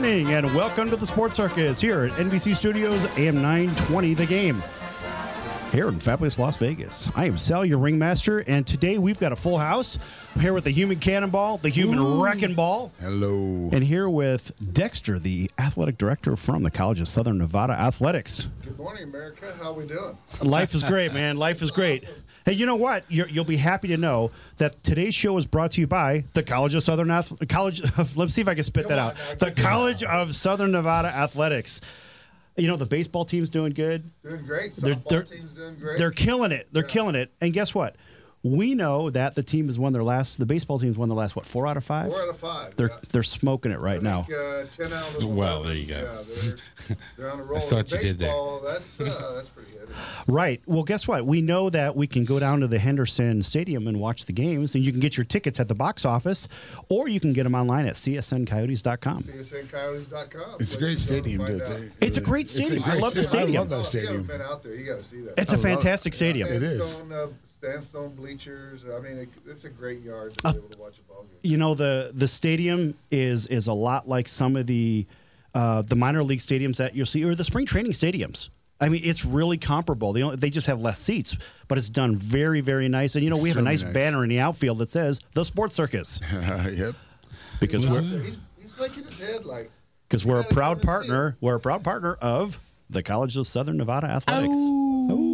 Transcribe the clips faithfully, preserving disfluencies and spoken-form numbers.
morning, and welcome to the Sports Circus here at N B C Studios, A M nine twenty, The Game. Here in fabulous Las Vegas. I am Sal, your ringmaster, and today we've got a full house. I'm here with the human cannonball, the human Ooh. wrecking ball. Hello. And here with Dexter, the athletic director from the College of Southern Nevada Athletics. Good morning, America. How we doing? Life is great, man. Life is great. Awesome. Hey, you know what? You're, you'll be happy to know that today's show is brought to you by the College of Southern Ath- College. Of, let's see if I can spit Come that on, out. The College of Southern Nevada Athletics. You know, the baseball team's doing good. Doing great. They're, Softball they're, team's doing great. They're killing it. They're yeah. killing it. And guess what? We know that the team has won their last. The baseball team's won their last. What? Four out of five. Four out of five. They're yeah. they're smoking it right I now. think, uh, ten out of well, there you go. Yeah, they're, they're on a roll. I thought you did there. That's uh, that's pretty good. Right. Well, guess what? We know that we can go down to the Henderson Stadium and watch the games, and you can get your tickets at the box office, or you can get them online at C S N coyotes dot com. C S N coyotes dot com. It's a great stadium. Dude. It's, it's a great stadium. A great I love the stadium. I love that stadium. If you haven't been out there, you got to see that. It's a fantastic stadium. It is. Sandstone, uh, sandstone bleachers. I mean, it, it's a great yard to be able to watch a ball game. You know, the the stadium is is a lot like some of the uh, the minor league stadiums that you'll see, or the spring training stadiums. I mean, it's really comparable. They, they just have less seats, but it's done very, very nice. And, you know, we have a nice, nice banner in the outfield that says, The Sports Circus. Yep. Because he's we're, he's, he's shaking his head like. Because we're a proud partner. We're a proud partner of the College of Southern Nevada Athletics. Oh.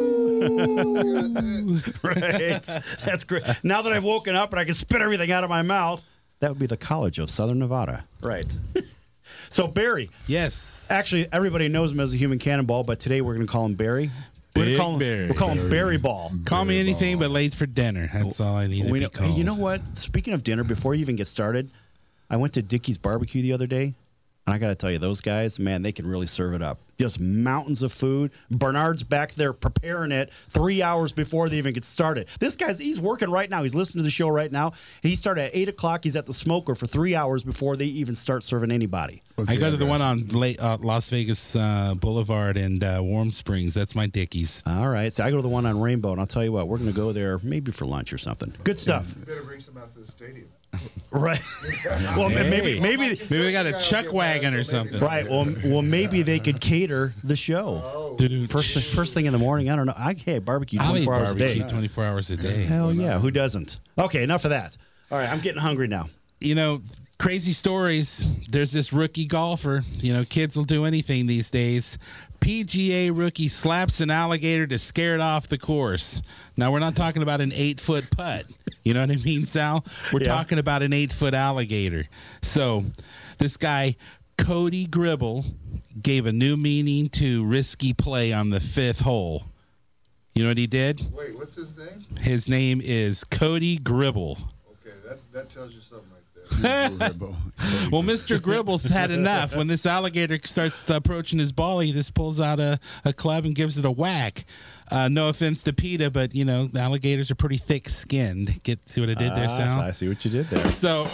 Oh. Right. That's great. Now that I've woken up and I can spit everything out of my mouth, that would be the College of Southern Nevada. Right. So, Barry. Yes. Actually, everybody knows him as a human cannonball, but today we're going to call him Barry. We're Big call him, Barry. We'll call him Barry Ball. Call Barry me anything Ball. but late for dinner. That's all I need to We be know, called. hey, you know what? Speaking of dinner, before you even get started, I went to Dickey's Barbecue the other day, and I got to tell you, those guys, man, they can really serve it up. Just mountains of food. Bernard's back there preparing it three hours before they even get started. This guy's, he's working right now. He's listening to the show right now. He started at eight o'clock. He's at the smoker for three hours before they even start serving anybody. What's I the go to the address? one on late, uh, Las Vegas uh, Boulevard and uh, Warm Springs. That's my Dickies. All right. So I go to the one on Rainbow, and I'll tell you what, we're going to go there maybe for lunch or something. Good stuff. You better bring some out to the stadium. Right. Well, Hey. maybe, maybe, Maybe we got a Concession chuck guy will wagon get or mad, so maybe something. not. right. Well, well, maybe they could cater the show. Oh, First, first thing in the morning. I don't know. I hey barbecue I'll eat twenty-four hours a barbecue day. twenty-four hours a day. Hell yeah, who doesn't? Okay, enough of that. All right, I'm getting hungry now. You know, crazy stories. There's this rookie golfer. You know, kids will do anything these days. P G A rookie slaps an alligator to scare it off the course. Now, we're not talking about an eight-foot putt. You know what I mean, Sal? We're Yeah. talking about an eight-foot alligator. So this guy, Cody Gribble, gave a new meaning to risky play on the fifth hole. You know what he did? wait, what's his name? His name is Cody Gribble. Okay, that, that tells you something right there. Well, Mister Gribble's had enough. When this alligator starts approaching his ball, he just pulls out a, a club and gives it a whack. Uh, no offense to PETA, but, you know, alligators are pretty thick-skinned. Get see what I did there, Sal? I see what you did there. So,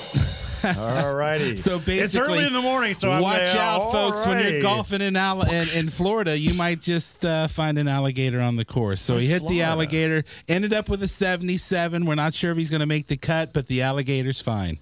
All righty. so basically, it's early in the morning, so I'm watch there. out, All folks. When you're righty. golfing in, Al- in in Florida, you might just uh, find an alligator on the course. So Where's he hit the Florida? alligator, ended up with a seventy-seven. We're not sure if he's going to make the cut, but the alligator's fine.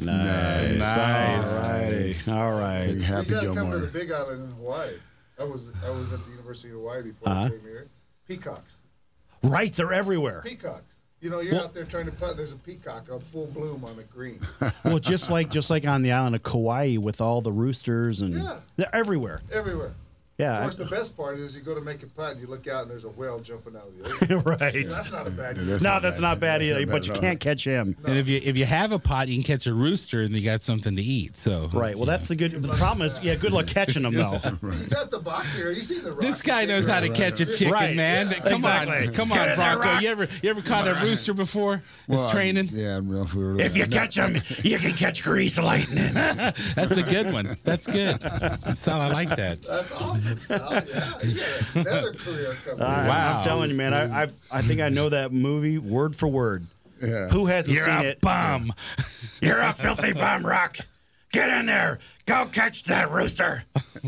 Nice. Nice. All righty. All right. Big Happy you got to come to Gilmore. the Big Island in Hawaii. I was I was at the University of Hawaii before Uh-huh. I came here. Peacocks. Right, they're everywhere. Peacocks. You know, you're Well- out there trying to putt. There's a peacock on full bloom on the green. Well, just like just like on the island of Kauai with all the roosters and Yeah. they're everywhere. Everywhere. Yeah. Of course, the best part is you go to make a putt and you look out and there's a whale jumping out of the ocean. right. Yeah, that's not a bad Yeah, deal. that's No, not that's bad. not bad That's either, not but bad you at all. can't catch him. And if you if you have a pot, you can catch a rooster, and you got something to eat. So Right. Well, that's the good. The problem is, yeah, good luck catching them though. You got the box here. You see the rock. This guy knows how to catch a chicken, Right. man. Yeah. Come Exactly. on, come Get on, in there, Bronco. Rock. You ever you ever caught a rooster before? Well, it's training. Yeah, I don't know if we were. If you catch them, you can catch grease lightning. That's a good one. That's good. That's how I like that. That's awesome, Sal. Yeah, you got another career coming. I, Wow. I'm telling you, man. I, I I think I know that movie word for word. Yeah. Who hasn't You're seen a it? bum. You're a filthy bum, Rock. Get in there. Go catch that rooster.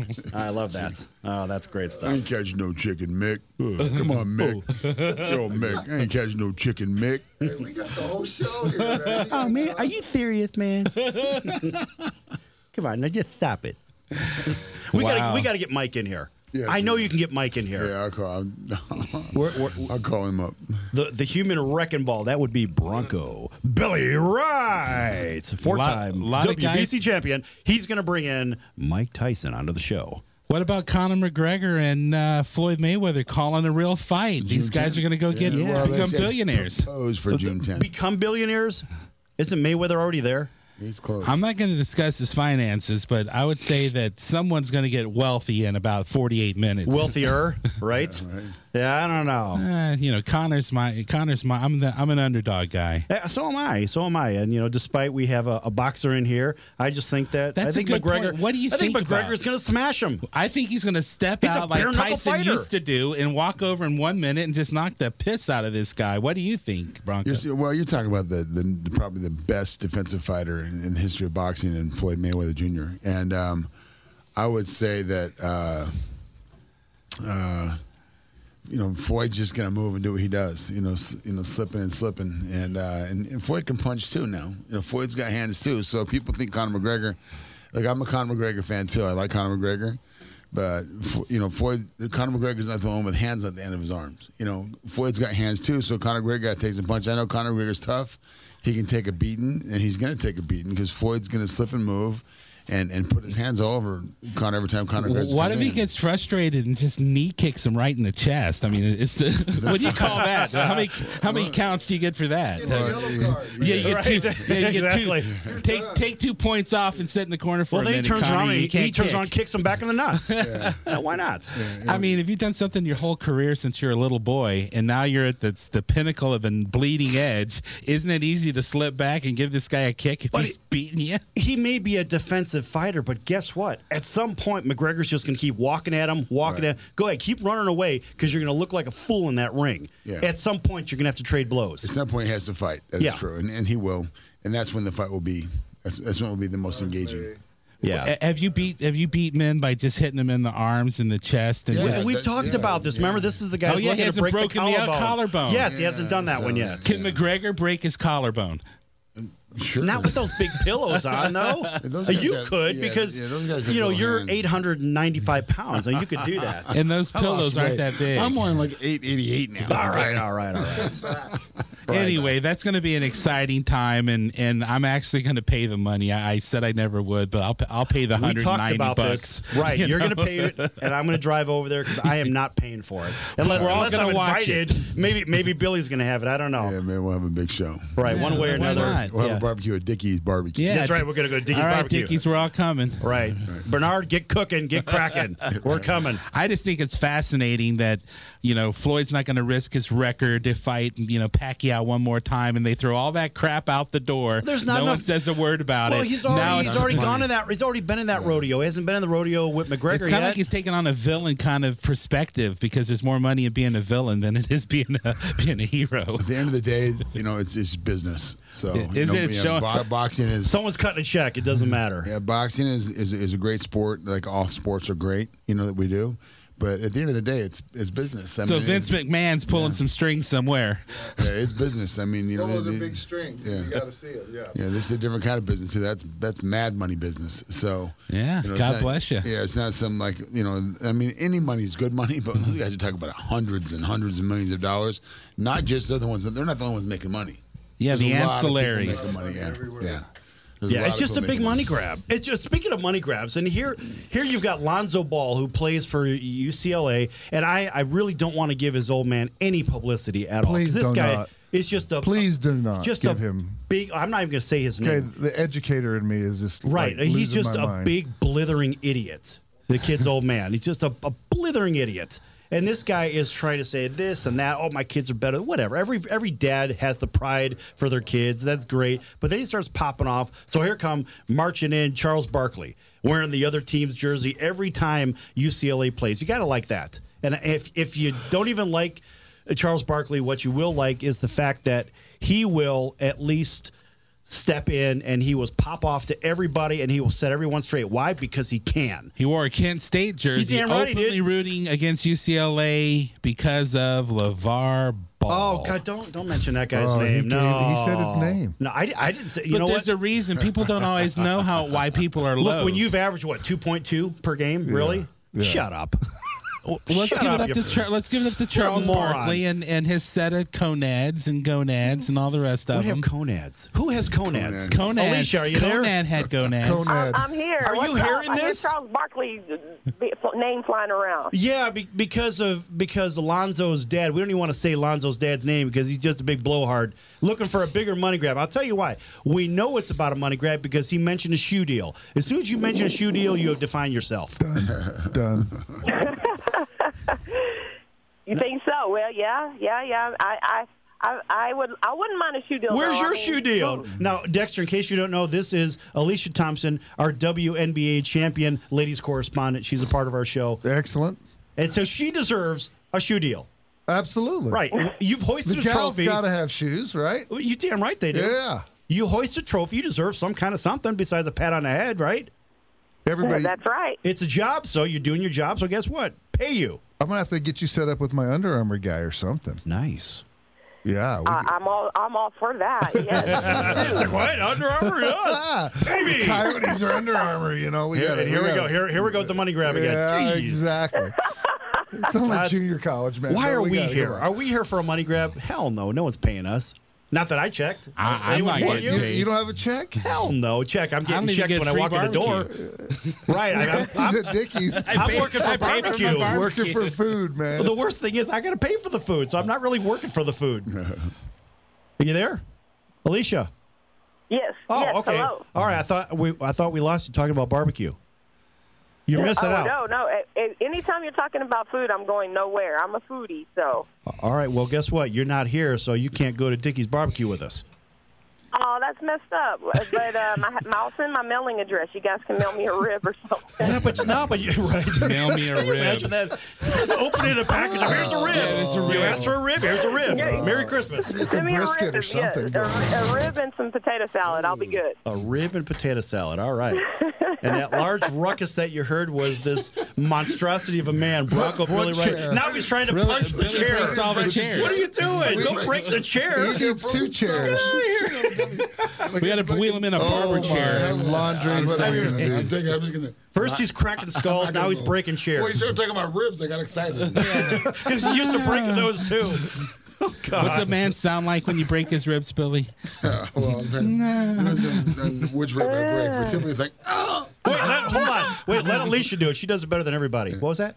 I love that. Oh, that's great I stuff. ain't catching no chicken, Mick. Come on, Mick. Yo, Mick, I ain't catching no chicken, Mick. Hey, we got the whole show here, man. Oh man, are you serious, man? Come Come on, now just stop it. we Wow. gotta we gotta get Mike in here. Yeah, I know yeah. you can get Mike in here. Yeah, I'll call him. We're- we're- I'll call him up. The the human wrecking ball, that would be Bronco Billy Wright, four-time Lot- lot of W B C guys- champion. He's going to bring in Mike Tyson onto the show. What about Conor McGregor and uh, Floyd Mayweather calling a real fight? These June guys tenth. are going to go get Yeah, well, they become said billionaires. Proposed for June tenth. Become billionaires? Isn't Mayweather already there? He's close. I'm not going to discuss his finances, but I would say that someone's going to get wealthy in about forty-eight minutes. Wealthier, right? right. Yeah, I don't know. Uh, you know, Connor's my Connor's my. I'm the I'm an underdog guy. Yeah, so am I. So am I. And you know, despite we have a, a boxer in here, I just think that That's I a think good McGregor. point. What do you I think, think about- McGregor's going to smash him. I think he's going to step He's a out like bare-knuckle Tyson fighter. used to do and walk over in one minute and just knock the piss out of this guy. What do you think, Bronco? You're, well, you're talking about the, the, the probably the best defensive fighter in, in the history of boxing, and Floyd Mayweather Junior And um, I would say that uh, uh, you know Floyd's just gonna move and do what he does. You know, s- you know, slipping and slipping, and, uh, and and Floyd can punch too now. You know, Floyd's got hands too. So people think Conor McGregor. Like I'm a Conor McGregor fan too. I like Conor McGregor. But, you know, Floyd, Conor McGregor's not the one with hands at the end of his arms. You know, Floyd's got hands too, so Conor McGregor takes a punch. I know Conor McGregor's tough. He can take a beating, and he's going to take a beating because Floyd's going to slip and move and, and put his hands all over Conor every time Conor McGregor. What if he gets frustrated and just knee kicks him right in the chest? I mean, it's what do you call that? How many how many counts do you get for that? Get the yellow card. Yeah, you get Right. two. Yeah, you get Exactly. two. Take take two points off and sit in the corner for Well, a then he minute. turns Conor, around and you he, can't he turns kick. around and kicks him back in the nuts. Yeah, why not? I mean, if you've done something your whole career since you're a little boy, and now you're at the, the pinnacle of a bleeding edge, isn't it easy to slip back and give this guy a kick if But he's it- beating you? He may be a defensive fighter, but guess what? At some point, McGregor's just going to keep walking at him, walking Right. at him. Go ahead, keep running away because you're going to look like a fool in that ring. Yeah. At some point, you're going to have to trade blows. At some point, he has to fight. That's Yeah. true, and, and he will. And that's when the fight will be. That's, that's when it will be the most engaging. Yeah. A- Have you beat Have you beat men by just hitting them in the arms and the chest and Yeah. just? We've that- talked yeah, about this. yeah. Remember, this is the guy Oh, who's yeah, he looking to hasn't break broken the the collarbone. collarbone. Yes, he hasn't done that so- one yet. Can McGregor break his collarbone? Sure. Not with those big pillows on, though. Those guys You have- could yeah, because yeah, those guys have you know little you're hands. eight hundred ninety-five pounds, and you could do that. And those pillows aren't that big. I'm on like eight eighty-eight now. all right, all right, all right. Anyway, that's going to be an exciting time, and, and I'm actually going to pay the money. I, I said I never would, but I'll I'll pay the We hundred talked ninety about bucks. this, right? you You're know? going to pay it, and I'm going to drive over there because I am not paying for it unless, We're all unless gonna I'm watch invited. Maybe maybe Billy's going to have it. I don't know. Yeah, man, we'll have a big show. Right, one way or why another. not? We'll have Yeah. a barbecue at Dickie's Barbecue. Yeah, That's right. We're going to go to Dickie's all right, barbecue. Dickies, we're all coming. Right. Bernard, get cooking, get cracking. We're coming. I just think it's fascinating that, you know, Floyd's not going to risk his record to fight, you know, Pacquiao one more time, and they throw all that crap out the door. There's not no enough- one says a word about Well, it. he's Now already it's he's already funny. gone to that. He's already been in that rodeo. He hasn't been in the rodeo with McGregor It's kind yet. of like he's taking on a villain kind of perspective because there's more money in being a villain than it is being a being a hero. At the end of the day, you know, it's it's business. So Yeah, you is know, it? It's yeah, showing- bo- boxing is Someone's cutting a check. It doesn't matter. yeah, boxing is, is is a great sport. Like all sports are great, you know that we do. But at the end of the day, it's it's business. I So mean, Vince it's, McMahon's pulling some strings somewhere. yeah, it's business. I mean, you know, Those they- are they- big strings. yeah. You got to see it. Yeah. yeah, this is a different kind of business. See, that's that's mad money business. So Yeah, you know, it's God not- bless you. Yeah, it's not some like you know. I mean, any money is good money, but those guys are talking about hundreds and hundreds of millions of dollars. Not just they're the ones. They're not the only ones making money. Yeah, There's the a lot of people ancillaries. making money, yeah, Everywhere. yeah. There's Yeah, lot it's of just a people big making money grab. It's just speaking of money grabs, and here, here you've got Lonzo Ball who plays for U C L A, and I, I really don't want to give his old man any publicity at all. 'cause Please this do guy not. is just a Please do not just give a him. big. I'm not even going to say his Okay, name. the educator in me is just Right, like, he's losing just my a mind. big blithering idiot. The kid's old man. He's just a, a blithering idiot. And this guy is trying to say this and that. Oh, my kids are better. Whatever. Every every dad has the pride for their kids. That's great. But then he starts popping off. So here come marching in Charles Barkley, wearing the other team's jersey every time U C L A plays. You got to like that. And if if you don't even like Charles Barkley, what you will like is the fact that he will at least step in and he will pop off to everybody and he will set everyone straight. Why? Because he can. He wore a Kent State jersey, damn right he openly did. rooting against U C L A because of LeVar Ball. Oh God! Don't don't mention that guy's Oh, he name. gave- no, he said his name. No, I, I didn't say. You but know there's what? a reason. People don't always know how why people are low. Look, when you've averaged what two point two per game, really? Yeah. Shut up. Well, let's Shut give up, it up you to f- Char- let's give it up to Charles moron. Barkley and, and his set of conads and gonads and all the rest What of have them. conads? Who has conads? Conads. Conad, Alicia, are you there? Conad had gonads. Conad. I'm here. Are What's you up? hearing I hear this? Charles Barkley's name flying around. Yeah, be, because of because Alonzo's dad. We don't even want to say Alonzo's dad's name because he's just a big blowhard looking for a bigger money grab. I'll tell you why. We know it's about a money grab because he mentioned a shoe deal. As soon as you mention a shoe deal, you have defined yourself. Done. You think so? Well, yeah, yeah, yeah. I, I, I, I would, I wouldn't mind a shoe deal. Where's though. your I mean, shoe deal? Now, Dexter, in case you don't know, this is Alicia Thompson, our W N B A champion ladies correspondent. She's a part of our show. Excellent. And so she deserves a shoe deal. Absolutely. Right. You've hoisted The a gals trophy. got to have shoes, right? You damn right they do. Yeah. You hoist a trophy, you deserve some kind of something besides a pat on the head, right? Everybody. That's right. It's a job, so you're doing your job, so guess what? Pay you. I'm going to have to get you set up with my Under Armour guy or something. Nice. Yeah. we I, could- I'm all, I'm all for that. Yes. It's like, what? Under Armour? Yes. Baby. Coyotes are Under Armour, you know. We Here, got and here we, go. Here, here we go with the money grab again. Yeah, Jeez. exactly. It's only Uh, junior college, man. Why So are we, gotta- here? come on. Are we here for a money grab? Hell no. No one's paying us. Not that I checked. I- I'm Anyone not paying getting you? paid. You don't have a check? Hell no. Check. I'm I don't getting even checked get when I free walk in the door. barbecue. Right. I, I'm, He's I'm, at Dickies. I'm pay- working for I pay for my barbecue. barbecue. working for food, man. Well, the worst thing is I got to pay for the food, so I'm not really working for the food. Are you there, Alicia? Yes. Oh, yes. okay. Hello. All right. I thought we I thought we lost you talking about barbecue. You're missing oh, out. no, no. A- a- Anytime you're talking about food, I'm going nowhere. I'm a foodie, so. All right. Well, guess what? You're not here, so you can't go to Dickie's Barbecue with us. Oh, that's messed up. But uh, my, my, I'll send my mailing address. You guys can mail me a rib or something. Yeah, but no, but you're right. Mail me a Can you rib. Imagine that. You just open it in a package. Here's a rib. Yeah, there's a You rib. asked for a rib. Here's a rib. Yeah. Merry Christmas. It's a Send me a brisket rib, or something. Yeah, a, a rib and some potato salad. I'll be good. A rib and potato salad. All right. And that large ruckus that you heard was this monstrosity of a man, Bronco Billy Wright. chair? Now he's trying to Really- punch the Billy chair. breaks all the chairs. What are you doing? Don't break the chair. He needs two chairs. We got to wheel him in a barber Oh, chair. my. Laundry. What are you going to do? I'm thinking, I'm just gonna. First he's cracking skulls. Now he's breaking Well, you chairs. started talking about ribs. I got excited. Because he's used to breaking those too. Oh, God. What's a man sound like when you break his ribs, Billy? well, it depends on which rib I break. But typically, it's like, oh. Wait, let, hold on. Wait, let Alicia do it. She does it better than everybody. What was that?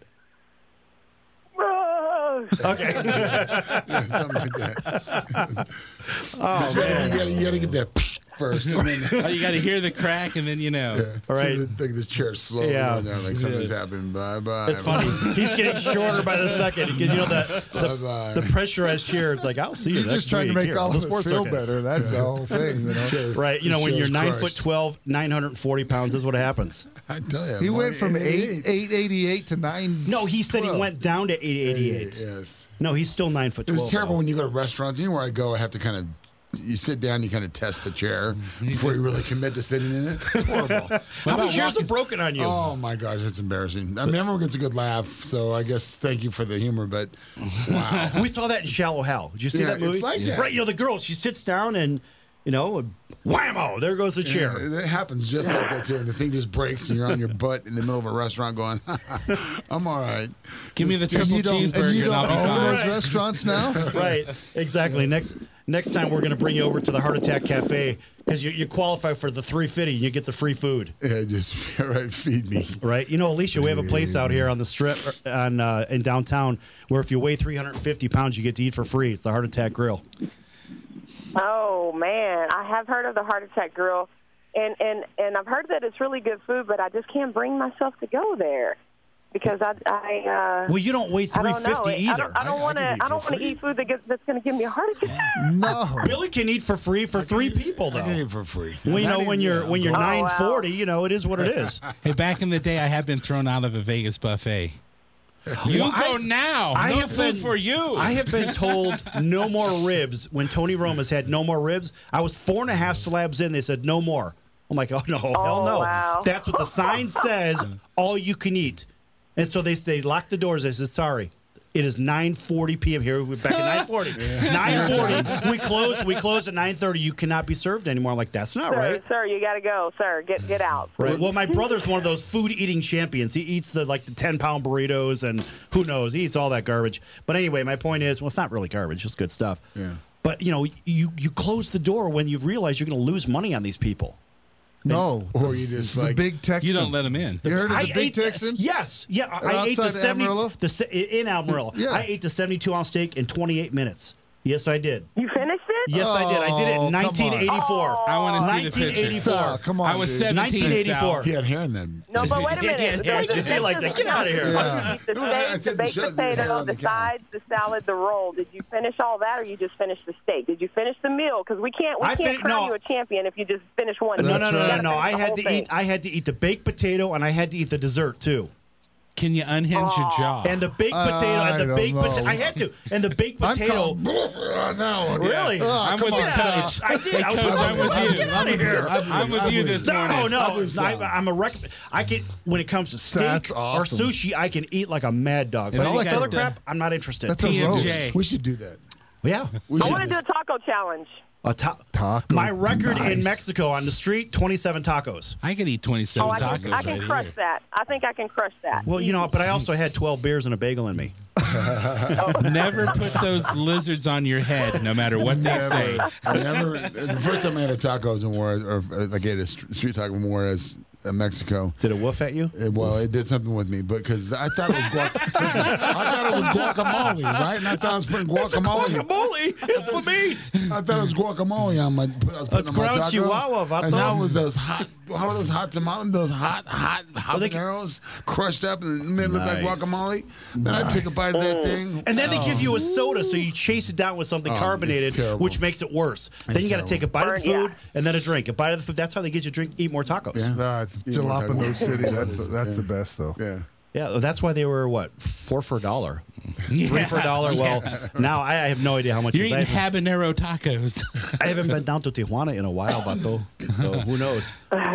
Okay. Yeah, something like that. Oh, you, gotta, man. you, gotta, you gotta get that first, and then Oh, you got to hear the crack, and then you know. All right. So the, like this chair slowly Yeah. going down, like something's happening. Bye bye. It's funny. He's getting shorter by the second because you know the Bye-bye. the, the pressurized chair. It's like I'll see you You're next just trying to week make here all on of the us sports feel circus. better. That's the whole thing, you know. Chair- Right. You know, when chair's you're nine foot crushed. twelve, nine hundred and forty pounds. This is what happens. I tell you, He boy, went from it- eight it- eight eighty eight to nine. No, he said twelve. he went down to eight eighty-eight. Yes. No, he's still nine foot twelve. It's terrible now. when you go to restaurants. Anywhere I go, I have to kind of. You sit down, you kind of test the chair before you really commit to sitting in it. It's horrible. How many chairs have broken on you? Oh my gosh, it's embarrassing. I mean, everyone gets a good laugh, so I guess thank you for the humor. But wow, We saw that in Shallow Hal. Did you see Yeah, that movie? it's like that. Right. You know, the girl, she sits down and, you know, whammo, there goes the chair. it happens just like that too. The thing just breaks, and you're on your butt in the middle of a restaurant going, "I'm all right." Give me the And triple you don't, and cheeseburger, you and don't I'll be own fine. those restaurants now? Right, exactly. Next next time we're going to bring you over to the Heart Attack Cafe because you, you qualify for the three fifty. You get the free food. Yeah, just all right, feed me. Right. You know, Alicia, we have a place out here on the strip on uh, in downtown where if you weigh three hundred fifty pounds, you get to eat for free. It's the Heart Attack Grill. Oh man, I have heard of the Heart Attack Grill, and and and I've heard that it's really good food, but I just can't bring myself to go there because I I. Uh, Well, you don't weigh I three don't know. fifty I either. don't, I I- don't I want to. can eat I don't for want to free. eat food that gets, that's going to give me a heart attack. No. Billy can eat for free for three people, I get though. it for free. Well, you Not know, when even- you're yeah, when you're Oh, wow. nine forty, you know, it is what it is. Hey, back in the day, I have been thrown out of a Vegas buffet. You Well, go I've- now. I no have food been, for you. I have been told no more ribs. When Tony Roma's had no more ribs, I was four and a half slabs in. They said no more. I'm like, oh no, hell no. wow. That's what the sign says. All you can eat. And so they they locked the doors. They said, sorry. It is nine forty p.m. here. We're back at nine forty. nine forty. We close. We close at nine thirty. You cannot be served anymore. I'm like, that's not Sir, right. sir, you got to go, sir. Get get out. Right. Well, my brother's one of those food eating champions. He eats the like the ten pound burritos and who knows, he eats all that garbage. But anyway, my point is, well, it's not really garbage, just good stuff. Yeah. But you know, you you close the door when you realize you're going to lose money on these people. No. Or you just the like big Texan. you don't let them in. You heard of I the big ate- Texan? Yes, yeah. I, I ate the outside seventy Amarillo? the se- in Amarillo. Yeah. I ate the seventy-two ounce steak in twenty-eight minutes. Yes, I did. You finished it? Yes, I did. I did it Oh, in come on. nineteen eighty-four. I want to see the picture. nineteen eighty-four. Sal, come on. I was dude. seventeen. nineteen eighty-four. he had hair in them. No, but wait a minute. yeah, The- yeah, the be like that. Get out of here. Yeah. The No, I steak, said the the baked shut- hair potato, on the the counter. sides, the salad, the roll. Did you finish all that, or you just finished the steak? Did you finish the meal? Because we can't we I can't fin- crown no. you a champion if you just finish one. No, meal. no, You no, no, gotta no. finish I the had whole to thing. eat. I had to eat the baked potato, and I had to eat the dessert too. Can you unhinge your jaw? And the baked I potato, and the don't baked know. potato. I had to, and the baked I'm potato. calling on that one. Really? Oh, I'm come with on, you, Sal. Coach. I did. Hey, I was Coach, I'm with you. Get out of here. I'm with you this morning. No, no, I believe so. I, I'm a rec. I can when it comes to steak That's or awesome. sushi, I can eat like a mad dog. And But all all this you other got- crap, I'm not interested. That's a P and roast. J. We should do that. yeah. We I should want to do a taco challenge. A ta- Taco. My record in Nice. Mexico on the street, twenty-seven tacos. I could eat twenty-seven Oh, I tacos can, I can right crush here. that. I think I can crush that. Well, you know, but I also had twelve beers and a bagel in me. Never put those lizards on your head, no matter what they say. I never. The first time I had a tacos in Juarez, or uh, like I ate a st- street taco in Juarez, uh, Mexico. Did it woof at you? It, well, it did something with me, but because I thought it was guac- listen, I thought it was guacamole, right? And I thought I was putting guacamole. Guacamole! It's the meat! I thought it was guacamole on my. I was putting That's on my ground taco. chihuahua, vato. And that was those hot. How are those hot tamales? Those hot, hot they can- habaneros crushed up and made it look like Nice. guacamole. Then I took a bite of that thing. And then they give you a soda, so you chase it down with something Oh, it's carbonated, terrible. which makes it worse. then you got to terrible. take a bite of the Burn, food and then a drink. A bite of the food. That's how they get you to drink, eat more tacos. Yeah. Nah, it's Yeah, we're talking Jalapeno about- City. That's the, that's Yeah. the best though. Yeah. Yeah, that's why they were what four for a dollar, three Yeah. for a dollar. Well, now I, I have no idea how much. You're it is. eating I, haven't, habanero tacos. I haven't been down to Tijuana in a while, Bato. So who knows?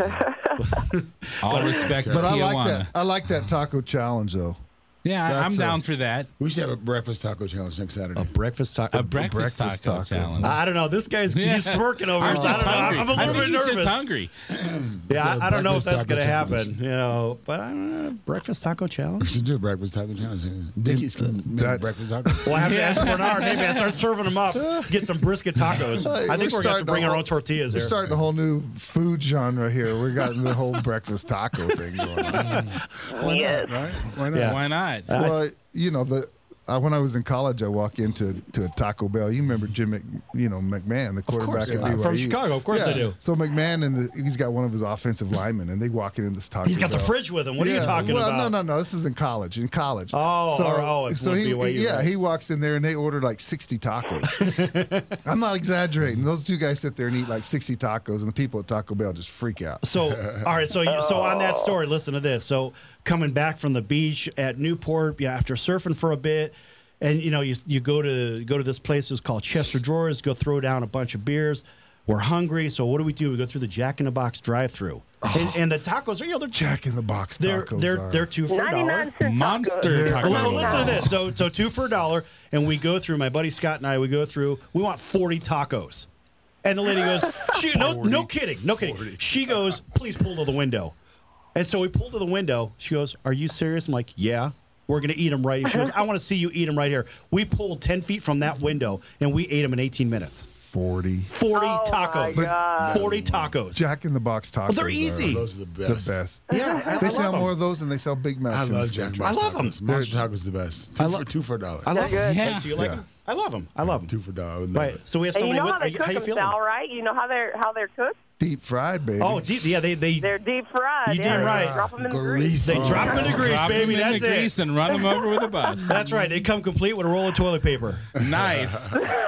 All respect to But I like Tijuana. that. I like that taco challenge though. Yeah, I- I'm That's a- down for that. We should have a breakfast taco challenge next Saturday. A breakfast taco. A breakfast, breakfast taco, taco. challenge. I don't know. This guy's Yeah. he's smirking over. I'm here. just I don't know. hungry. I'm a I little think bit he's nervous. just hungry. Yeah, It's a I, I don't know if breakfast that's taco going to challenge. happen. You know, but I don't know. Breakfast taco We challenge. should do a breakfast taco challenge. Dickies can make That's- breakfast tacos. Well, I have to ask Bernard. Maybe I start serving them up. Get some brisket tacos. Hey, I think we're, going to have to starting bring a our whole- own tortillas We're here. starting a whole new food genre here. We got the whole breakfast taco thing going on. Why Yes. not, right? Why not? Yeah. Why not? Well, you know the. Uh, when I was in college, I walked into to a Taco Bell. You remember Jim, Mc, you know McMahon, the quarterback course, at yeah. B Y U. From Chicago, of course I do. So McMahon and the, he's got one of his offensive linemen, and they walk in this Taco. He's got the Bell. fridge with him. What are you Yeah, talking well, about? no, no, no. This is in college. In college. Oh, so, or- oh, it's so with he, B Y U, yeah, right. he walks in there and they ordered like sixty tacos. I'm not exaggerating. Those two guys sit there and eat like sixty tacos, and the people at Taco Bell just freak out. So, all right. So, you, so on that story, listen to this. So, coming back from the beach at Newport, yeah, after surfing for a bit, and you know, you you go to go to this place. It's called Chester Drawers. Go throw down a bunch of beers. We're hungry, so what do we do? We go through the Jack in the Box drive-through, and, and the tacos are you know they're Jack in the Box they're tacos. they're are- they're two for a dollar. ninety-nine cent Monster tacos. taco. Well, listen to this. So, so two for a dollar, and we go through. My buddy Scott and I, we go through. We want forty tacos, and the lady goes, she, "No, no kidding, no kidding." She goes, "Please pull to the window." And so we pull to the window. She goes, "Are you serious?" I'm like, "Yeah, we're gonna eat them right." She goes, "I want to see you eat them right here." We pulled ten feet from that window, and we ate them in eighteen minutes. forty. Forty Oh, my tacos. God. Forty tacos. Jack in the Box tacos. they're are easy. Those are the The best. best. Yeah, I, They I sell love more them. of those than they sell Big I Macs in love this Jack country. Box I love 'em. tacos. Monster tacos the best. Two, I for, lo- two for a dollar. I love They're them. good. Yeah. Do you like Yeah. them? I love them. I love them. Two for a dollar. I would love Right. it. So we have And you somebody know with. how Are they you, cook how you them, feeling? Sal, right? You know how they're how they're cooked? Deep fried, baby. Oh, deep, yeah, they they They're deep fried. You yeah, damn they right. Drop them in the Grease. grease. they drop them in the grease, Drop baby. them in That's the it. grease and run them over with a bus. That's right. They come complete with a roll of toilet paper. Nice.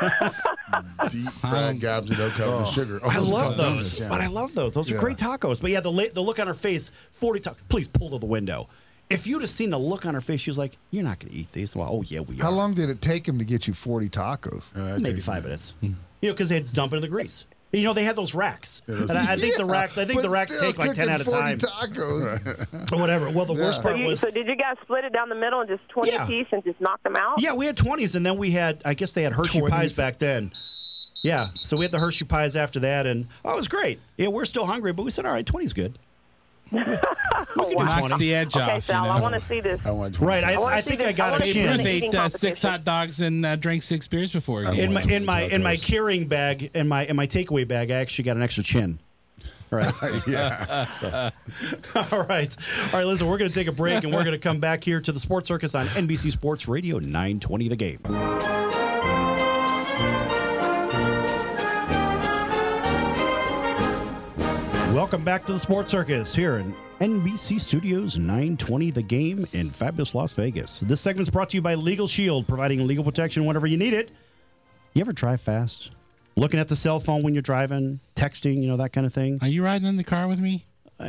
Deep fried gobs of no covered with sugar. Oh, I those are love called those, donuts, yeah. but I love those. Those are Yeah. great tacos. But yeah, the la- the look on her face, forty tacos. Please pull to the window. if you'd have seen the look on her face, she was like, "You're not going to eat these." Well, oh yeah, we How are. long did it take him to get you forty tacos? Uh, that Maybe takes- five minutes. You know, because they had to dump it in the grease. You know, they had those racks, those- and I, I think the Yeah, racks. I think but the racks still take like ten cooking at a forty time, tacos. or whatever. Well, the worst Yeah. So, part you, was, so did you guys split it down the middle and just twenty Yeah. piece and just knock them out? yeah, we had twenties, and then we had. I guess they had Hershey twenties. pies back then. Yeah, so we had the Hershey pies after that, and oh, it was great. Yeah, we're still hungry, but we said, all right, twenty's good. Knocks the edge Okay, off. Sal, you know? I want to see this. I want Right, I, I wanna I see think this. I I got wanna a see Babe this. chin. Ruth ate Eating uh, six competition. hot dogs and uh, drank six beers before. I he In my want in my six in my tacos. carrying bag, in my in my takeaway bag, I actually got an extra chin. All right. yeah. All right. All right, listen, we're going to take a break and we're going to come back here to the Sports Circus on N B C Sports Radio nine twenty The Game. Welcome back to the Sports Circus here in N B C Studios nine twenty The Game in fabulous Las Vegas. This segment is brought to you by Legal Shield, providing legal protection whenever you need it. You ever drive fast? Looking at the cell phone when you're driving, texting, you know, that kind of thing? Are you riding in the car with me?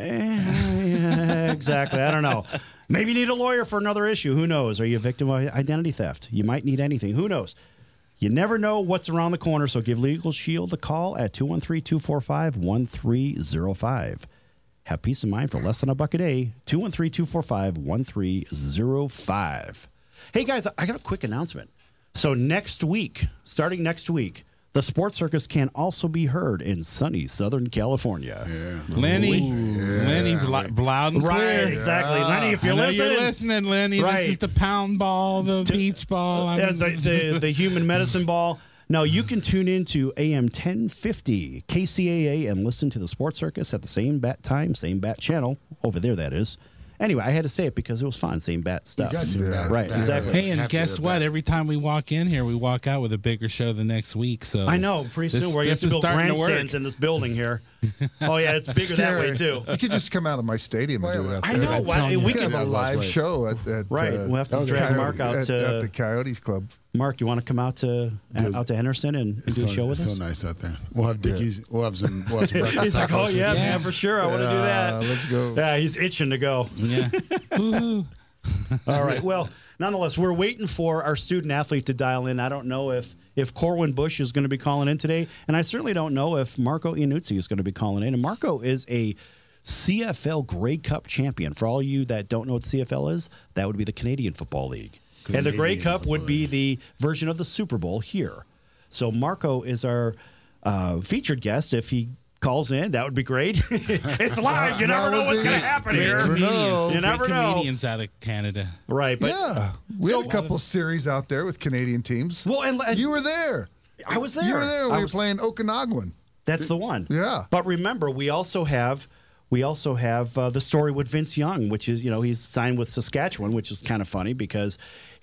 Eh, exactly. I don't know. Maybe you need a lawyer for another issue. Who knows? Are you a victim of identity theft? You might need anything. Who knows? You never know what's around the corner, so give Legal Shield a call at two one three, two four five, one three zero five. Have peace of mind for less than a buck a day. two one three, two four five, one three zero five. Hey, guys, I got a quick announcement. So next week, starting next week, the Sports Circus can also be heard in sunny Southern California. Yeah. Lenny, Lenny, bl- loud and clear. Right, exactly. Lenny, if you're I know listening, you're listening, Lenny. Right. This is the pound ball, the beach ball. I Yeah, mean- the, the, the human medicine ball. Now, you can tune in to A M ten fifty K C A A and listen to the Sports Circus at the same bat time, same bat channel. Over there, that is. Anyway, I had to say it because it was fun. Same bat stuff. got to, Yeah. Right, bat- exactly. Hey, and Have to guess do what? that. Every time we walk in here, we walk out with a bigger show the next week. So I know. Pretty This- soon, where you have this to is build starting to work. grandstands in this building here. Oh, yeah, it's bigger that way, too. You could just come out of my stadium and do it out I there. know. I'm Why- telling you. we We can can have a Yeah, live Las Vegas. show at, at Right, uh, we'll have to at drag Coyote- Mark out at, to- at the Coyotes Club. Mark, you want to come out to Dude, out to Henderson and, and It's do a so, show with it's us? so nice out there. We'll have Dickies. We'll have some. We'll have some breakfast He's like, tacos. oh, yeah, Yeah. man, for sure. I want to do Yeah, that. let's go. Yeah, he's itching to go. yeah. Woo-hoo. All right. Well, nonetheless, we're waiting for our student athlete to dial in. I don't know if if Corwin Bush is going to be calling in today, and I certainly don't know if Marco Iannuzzi is going to be calling in. And Marco is a C F L Grey Cup champion. For all you that don't know what C F L is, that would be the Canadian Football League. and the Grey Canadian Cup would Football be the version of the Super Bowl here. So Marco is our uh, featured guest. If he calls in, that would be great. It's live. You never That know would what's be- going to happen Great here. never know. comedians. You never Great know. comedians out of Canada. Right. But yeah, we had a couple series out there with Canadian teams. Well, and, and You were there. I was there. You were there. We I were was- playing Okanagan. That's the one. Yeah. But remember, we also have we also have uh, the story with Vince Young, which is, you know, he's signed with Saskatchewan, which is kind of funny because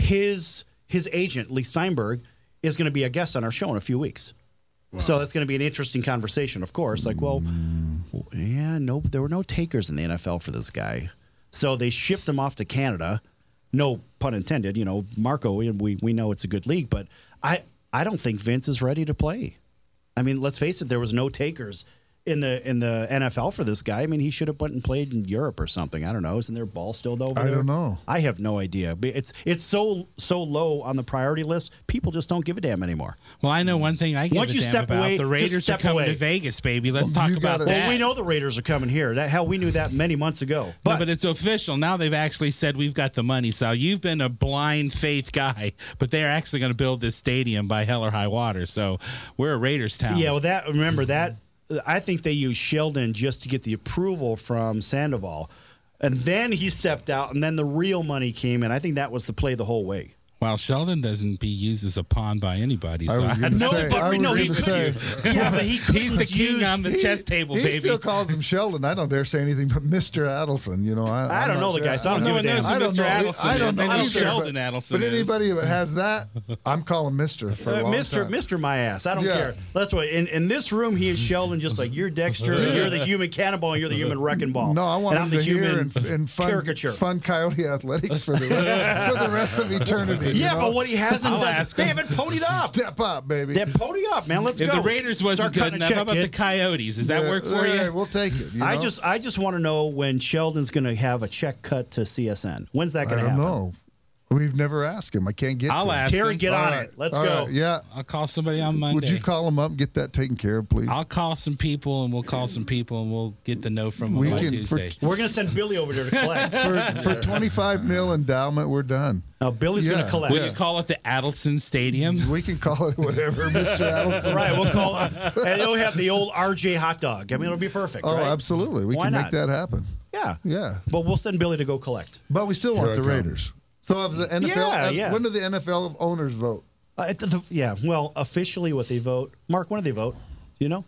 his his agent Lee Steinberg is going to be a guest on our show in a few weeks. So that's going to be an interesting conversation, of course. Like, well, well, yeah, no, there were no takers in the N F L for this guy, so they shipped him off to Canada. No pun intended. You know, Marco, we we, we know it's a good league, but I I don't think Vince is ready to play. I mean, let's face it, there was no takers in the in the N F L for this guy. I mean, he should have went and played in Europe or something. I don't know. Isn't there ball still over I there? don't know. I have no idea. But It's it's so so low on the priority list. People just don't give a damn anymore. Well, I know one thing I give Once a you damn step about. away, the just Raiders are step coming away. to Vegas, baby. Let's Well, talk you about gotta- that. Well, we know the Raiders are coming here. That hell, we knew that many months ago. But, No, but it's official. Now they've actually said we've got the money. So you've been a blind faith guy, but they're actually going to build this stadium by hell or high water. So we're a Raiders town. yeah, well, that remember that. I think they used Sheldon just to get the approval from Sandoval, and then he stepped out, and then the real money came in. I think that was the play the whole way. Well, Sheldon doesn't be used as a pawn by anybody. I So was I- gonna No, say, but I was no, he gonna say, couldn't. Yeah, but he he's the king on the he- chess table, he baby. still calls him Sheldon. I don't dare say anything but Mister Adelson. You know, I, I I'm don't not know the sure. guy, so I don't No give a one knows damn. who I don't Mister know. Adelson I is. don't They know know either, Sheldon but, Adelson but is. anybody that has that, I'm calling Mister for a Uh, long Mister time. Mister My ass. I don't Yeah. care. That's what. In, in this room, he is Sheldon, just like you're Dexter. and You're the human cannonball. And you're the human wrecking ball. No, I want and him I'm the to hear human in, in fun, caricature. fun Coyote athletics for the rest, for the rest of eternity. Yeah, know? but what he hasn't I'll done, ask they him. haven't ponied up. Step up, baby. They pony up, man. Let's If go. the Raiders wasn't Start good cutting a enough, check, how about kid. the Coyotes? Does that Yeah, work for yeah, you? We'll take it. you I know? just, I just want to know when Sheldon's going to have a check cut to C S N. When's that I going to don't happen? know. We've never asked him. I can't get I'll to him. ask Terry, him. get All on right. it. Let's All go. right. Yeah. I'll call somebody on Monday. Would you call him up and get that taken care of, please? I'll call some people, and we'll call some people, and we'll get the no from them We by can- for- Tuesday. We're going to send Billy over there to collect. for for twenty-five mil endowment, we're done. Now, Billy's going Yeah. to collect. Will you call it the Adelson Stadium? We can call it whatever, Mister Adelson. Right, we'll call it. And it'll have the old R J hot dog. I mean, it'll be perfect. Oh, right? absolutely. We Why can not? make that happen. Yeah. Yeah. But we'll send Billy to go collect. But we still want Here the I come. Raiders. So of the N F L, Yeah, uh, yeah. when do the N F L owners vote? Uh, at the, the, yeah, well, officially what they vote. Mark, when do they vote? Do you know?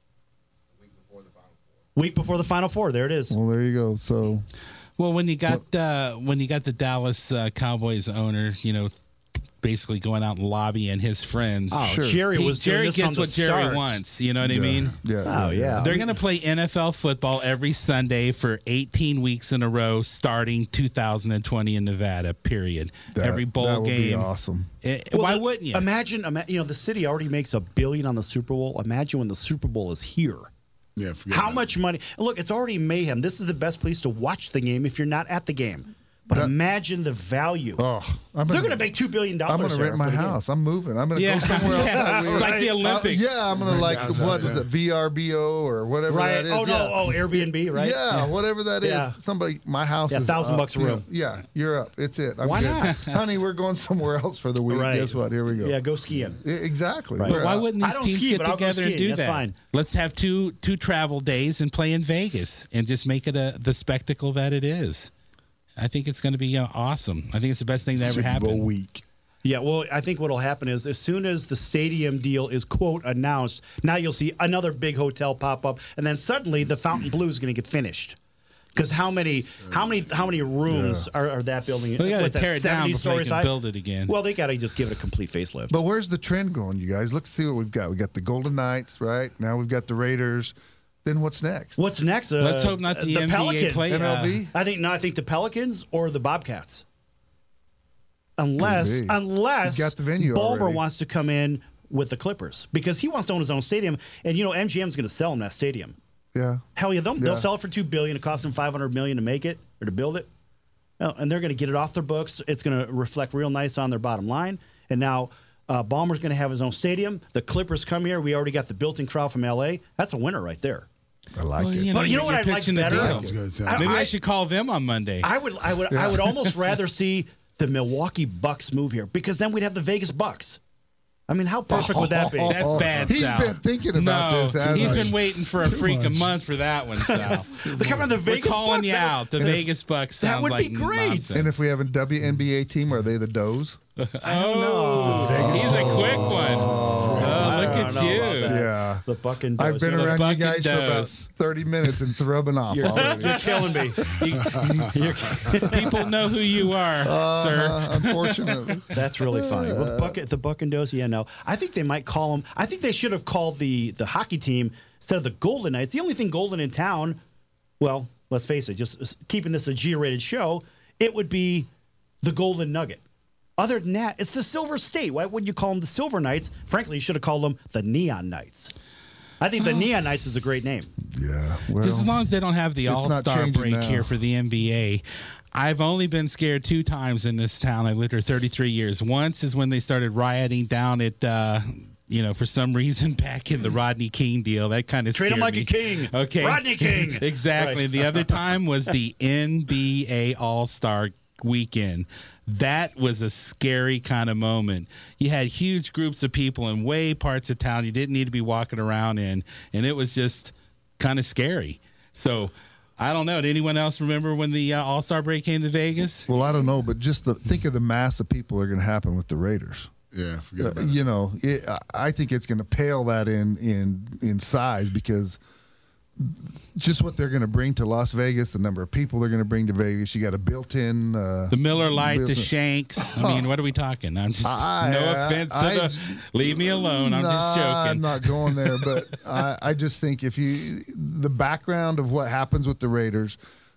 Week before the Final Four. Week before the Final Four. There it is. Well, there you go. So Well, when you got uh, when you got the Dallas uh, Cowboys owner, you know, basically going out and lobbying his friends. Oh, Sure. Jerry He- was doing Jerry this from gets the what Jerry start. wants. You know what I yeah, mean? Yeah. Oh, yeah. They're going to play N F L football every Sunday for eighteen weeks in a row, starting two thousand twenty in Nevada. Period. That- every bowl that would be game. awesome. Eh, Well, why the- wouldn't you? Imagine, ima- you know, the city already makes a billion on the Super Bowl. Imagine when the Super Bowl is here. Yeah, forget How about it. much money? Look, it's already mayhem. This is the best place to watch the game if you're not at the game. But That- imagine the value. Oh, I'm They're gonna- going to make two billion dollars. I'm going to rent my house. I'm moving. I'm going to yeah, go somewhere else. yeah. that we- It's like the Right. Olympics. Uh, yeah, I'm going to like house what out, is yeah. it, V R B O or whatever Right. that is. Oh, no. yeah. Oh, Airbnb, right? Yeah, whatever that is. Yeah. Somebody, my house Yeah, is thousand up, bucks a you know. room. Yeah, you're up. It's it. I'm Why good. not? Honey, we're going somewhere else for the week. Right. Guess what? Here we go. Yeah, go skiing. I- exactly. Right. We're But why out. wouldn't I these don't teams ski, get but I'll go together and skiing. do That's that? fine. Let's have two two travel days and play in Vegas and just make it a the spectacle that it is. I think it's going to be uh, awesome. I think it's the best thing that ever Super Bowl happened. week. Yeah, well, I think what'll happen is as soon as the stadium deal is quote announced, now you'll see another big hotel pop up, and then suddenly the Fountain Blue is going to get finished. Because how many, how many, how many rooms are, are that building? Well, they got What's to that, tear it down seventy before they stories can high? build it again. Well, they got to just give it a complete facelift. But where's the trend going, you guys? Let's see what we've got. We got the Golden Knights, right? Now we've got the Raiders. Then what's next? What's next? Uh, Let's hope not the, N B A Pelicans. play. M L uh, B? I think no. I think the Pelicans or the Bobcats. Unless, Could be. unless You got the venue Ballmer already. wants to come in with the Clippers because he wants to own his own stadium, and you know M G M's going to sell him that stadium. Yeah. Hell yeah, they'll, Yeah. they'll sell it for two billion. It costs them five hundred million to make it or to build it, Oh, and they're going to get it off their books. It's going to reflect real nice on their bottom line. And now uh, Ballmer's going to have his own stadium. The Clippers come here. We already got the built-in crowd from L A. That's a winner right there. I like Well, it. you know, But you know what you're I'd like pitching the better? deal. I was gonna say. I- Maybe I, I- should call them on Monday. I would, I would, I would almost rather see the Milwaukee Bucks move here because then we'd have the Vegas Bucks. I mean, how perfect would that be? That's bad, He's Sal. been thinking about no, this, hasn't he's he? been waiting for a freaking much. month for that one, Sal. They're coming on the We're Vegas calling Bucks. you That- out. The Vegas Bucks that sounds would like be great. nonsense. And if we have a W N B A team, are they the Does? oh, he's a quick one. Oh, look I at don't know about you. that. Yeah. The Buck and I've been Does. around Buck you and guys for about Does. thirty minutes and it's rubbing off You're, already. you're killing me. People know who you are, sir. Uh, unfortunately. That's really funny. Well, the Buck, the Buck and Does, yeah, no. I think they might call them. I think they should have called the the hockey team instead of the Golden Knights. The only thing Golden in town, well, let's face it, just keeping this a G-rated show, it would be the Golden Nugget. Other than that, it's the Silver State. Why wouldn't you call them the Silver Knights? Frankly, you should have called them the Neon Knights. I think the Neon Knights is a great name. Yeah. Well, Just as long as they don't have the it's All not Star changing break now. here for the N B A. I've only been scared two times in this town. I lived here thirty-three years. Once is when they started rioting down at, uh, you know, for some reason back in the Rodney King deal. That kind of Treat scared him like me. a king. Okay, Rodney King. exactly. Right. The other time was the N B A All Star weekend. That was a scary kind of moment. You had huge groups of people in way parts of town you didn't need to be walking around in, and it was just kind of scary. So I don't know. Did anyone else remember when the uh, All Star break came to Vegas? well, I don't know, but just the, think of the mass of people that are going to happen with the Raiders. Yeah, forget Uh, about it. you know, it, I- I think it's going to pale that in in in size because just what they're going to bring to Las Vegas, the number of people they're going to bring to Vegas. You got a built-in uh, The Miller Lite, the built-in- Shanks. I mean, what are we talking? I'm just I- no I- offense to I- the. Leave me alone. I'm just Nah, joking. I'm not going there, but I, I just think if you the background of what happens with the Raiders,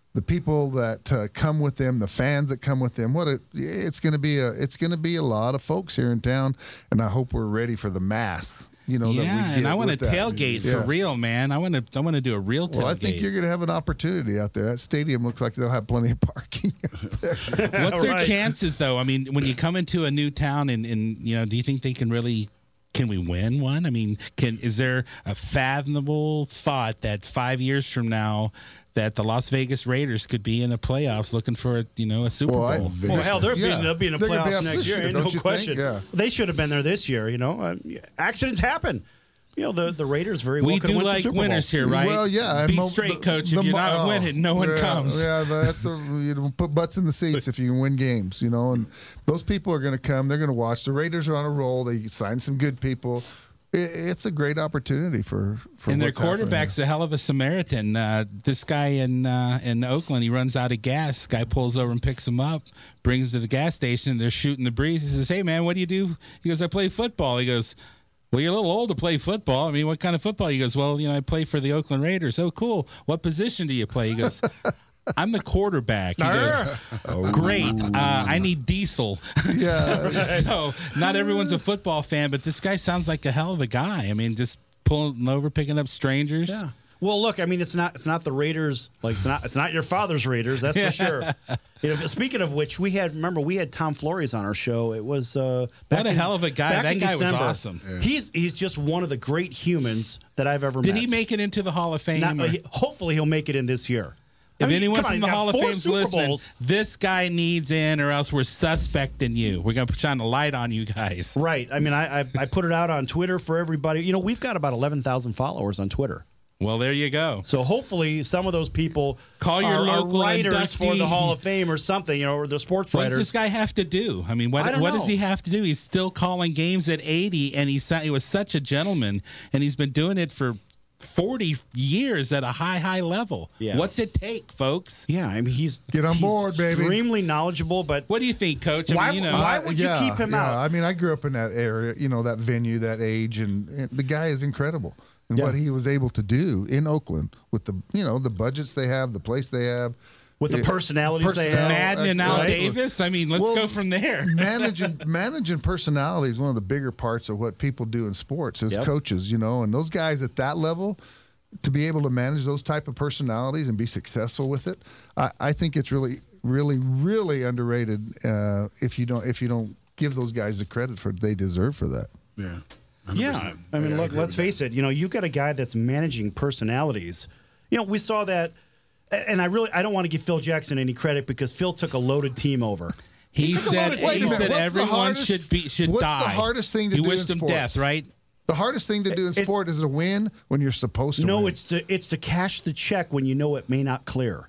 the people that uh, come with them, the fans that come with them. What a, it's going to be a it's going to be a lot of folks here in town, and I hope we're ready for the mass. You know, yeah, that we and get I want to with that. tailgate Yeah. for real, man. I want to I want to do a real tailgate. Well, I think you're going to have an opportunity out there. That stadium looks like they'll have plenty of parking. out there. What's their Right. chances, though? I mean, when you come into a new town, and, and you know, do you think they can really? Can we win one? I mean, can is there a fathomable thought that five years from now that the Las Vegas Raiders could be in the playoffs looking for you know a Super Well, I- Bowl? Well, hell, they're, Yeah. being, they'll be in the They're gonna be playoffs up next this year. year, Ain't don't no you think? question. Yeah. They should have been there this year. You know, uh, accidents happen. You know, the, the Raiders very well We could do have went to like Super Bowl. winners here, right? Well, yeah. Be and mo- straight, the- coach. the If you're mo- not oh, winning, no one yeah, comes. Yeah, that's the, you know, put butts in the seats if you can win games, you know. And those people are going to come. They're going to watch. The Raiders are on a roll. They signed some good people. It, it's a great opportunity for for And their what's happening quarterback's a hell of a Samaritan. Uh, this guy in uh, in Oakland, he runs out of gas. Guy pulls over and picks him up, brings him to the gas station. They're shooting the breeze. He says, "Hey, man, what do you do?" He goes, "I play football." He goes, "Well, you're a little old to play football. I mean, what kind of football?" He goes, "Well, you know, I play for the Oakland Raiders." "Oh, cool. What position do you play?" He goes, "I'm the quarterback." He goes, "Great. Uh, I need diesel." Yeah. So not everyone's a football fan, but this guy sounds like a hell of a guy. I mean, just pulling over, picking up strangers. Yeah. Well, look, I mean, it's not it's not the Raiders. Like it's not it's not your father's Raiders. That's for sure. You know, speaking of which, we had remember we had Tom Flores on our show. It was uh, back What a in- hell of a guy. back That in guy was December. awesome. He's he's just one of the great humans that I've ever Did met. he make it into the Hall of Fame? Not- or- he- hopefully, he'll make it in this year. if I mean, anyone come on, from he's the got Hall of four Fame's Super listening, Bowls. this guy needs in, or else we're suspecting you. We're going to shine a light on you guys. Right. I mean, I, I I put it out on Twitter for everybody. You know, we've got about eleven thousand followers on Twitter. Well, there you go. So hopefully, some of those people Call your are, are local writers for inductee. the Hall of Fame or something. You know, or the sports What does writers. this guy have to do? I mean, what I don't what does know. he have to do? He's still calling games at eighty, and he's he was such a gentleman, and he's been doing it for forty years at a high, high level. Yeah. What's it take, folks? Yeah, I mean, he's Get on he's board, baby. Extremely knowledgeable, but What do you think, Coach? I Why- mean, you know, why would you yeah, keep him yeah. out? I mean, I grew up in that area, you know, that venue, that age, and, and the guy is incredible. And Yeah. what he was able to do in Oakland with the, you know, the budgets they have, the place they have, with the it- personalities they have. Madden and Al Right. Davis. I mean, let's Well, go from there. managing managing personality is one of the bigger parts of what people do in sports as Yep. coaches, you know, and those guys at that level to be able to manage those type of personalities and be successful with it, I, I think it's really, really, really underrated uh, if you don't if you don't give those guys the credit for they deserve for that. Yeah. Yeah, one hundred percent. I mean, Yeah, look, agree let's with face it. You know, you've got a guy that's managing personalities. You know, we saw that, and I really, I don't want to give Phil Jackson any credit because Phil took a loaded team over. He took a said load of he Wait a minute, said what's the everyone hardest- should be should what's die. the hardest thing to he do wished in them sports? death, right? The hardest thing to do in It's- sport is to win when you're supposed to No, win. it's to it's to cash the check when you know it may not clear.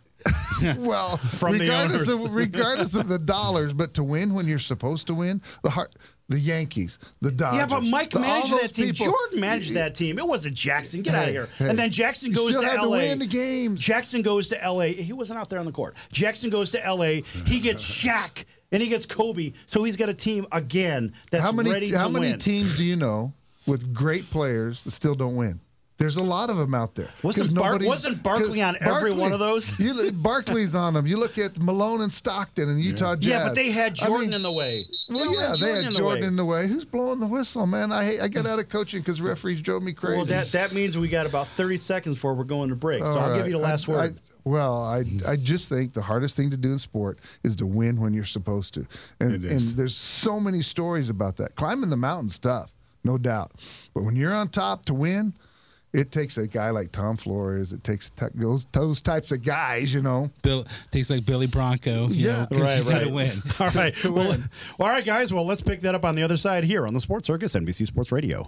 well, From the regardless owners. of regardless of the dollars, but to win when you're supposed to win, the heart, the Yankees, the Dodgers. Yeah, but Mike the- all managed those that team. people- Jordan managed that team. It wasn't Jackson. Get out of Hey, here. hey. And then Jackson You goes still to had to L A. win the games. Jackson goes to L A. He wasn't out there on the court. Jackson goes to L A. He gets Shaq and he gets Kobe. So he's got a team again that's how many ready how to many win. teams do you know with great players that still don't win? There's a lot of them out there. Wasn't 'Cause Bar- nobody's- wasn't Barkley 'cause on every one of those? You, look- Barkley's on them. You look at Malone and Stockton and Utah Jazz. Yeah, but they had I Jordan mean, in the way. Well, They yeah, had they Jordan had in the Jordan way. in the way. Who's blowing the whistle, man? I hate. I got out of coaching because referees drove me crazy. Well, that, that means we got about thirty seconds before we're going to break. So All I'll give right. you the last I- word. I, well, I I just think the hardest thing to do in sport is to win when you're supposed to, and It and is. there's so many stories about that. Climbing the mountain's tough, no doubt, but when you're on top to win, it takes a guy like Tom Flores. It takes t- those those types of guys, you know. Bill takes like Billy Bronco. You Yeah. know, 'cause Right, you gotta right. win. All right. Well, all right, guys. Well, let's pick that up on the other side here on the Sports Circus, N B C Sports Radio.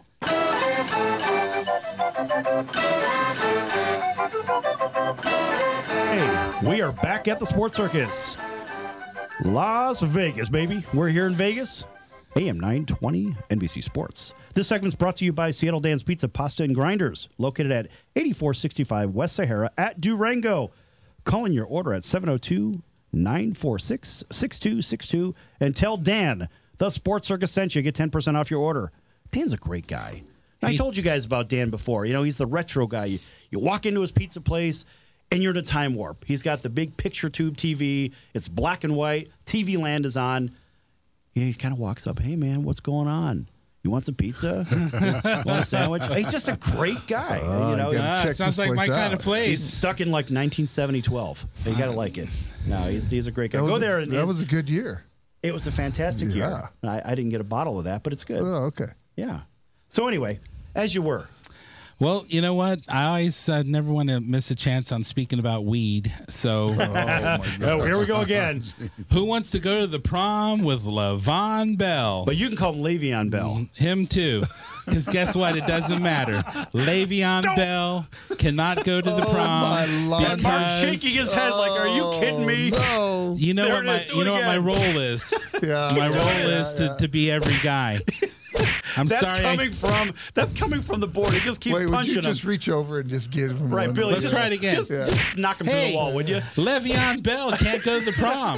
Hey, we are back at the Sports Circus. Las Vegas, baby. We're here in Vegas. A M nine twenty N B C Sports. This segment's brought to you by Seattle Dan's Pizza, Pasta, and Grinders, located at eighty-four sixty-five West Sahara at Durango. Call in your order at seven oh two, nine four six, six two six two and tell Dan the Sports Circus sent you. Get ten percent off your order. Dan's a great guy. I He- told you guys about Dan before. You know, he's the retro guy. You, you walk into his pizza place, and you're in a time warp. He's got the big picture tube T V. It's black and white. T V land is on. He kind of walks up. Hey, man, what's going on? You want some pizza? Want a sandwich? He's just a great guy. Uh, you know, you gotta Ah, check sounds this like my place kind of out. place. he's stuck in like nineteen seventy twelve. You got to like it. No, he's, he's a great guy. That Go was a- there. And that it's- was a good year. it was a fantastic Yeah. year. I, I didn't get a bottle of that, but it's good. Oh, okay. Yeah. So anyway, as you were. Well, you know what? I always uh, never want to miss a chance on speaking about weed. So, Oh, my God. Oh, here we go again. who wants to go to the prom with LaVon Bell? But you can call him Le'Veon Bell. Him too. Because guess what? It doesn't matter. Le'Veon Bell cannot go to the Oh, prom. my Lord. And Mark's because- shaking his head like, are you kidding me? No. You know There what it my is. Do you it know what my again. role is. Yeah. My yeah, role yeah, is yeah. to, to be every guy. I'm That's sorry. coming I, from that's coming from the board. He just keeps Wait, would punching you just him. reach over and just give him Right, one? Billy. Let's just, try it again. Just, Yeah. just knock him through Hey. the wall, would you? Le'Veon Bell can't go to the prom.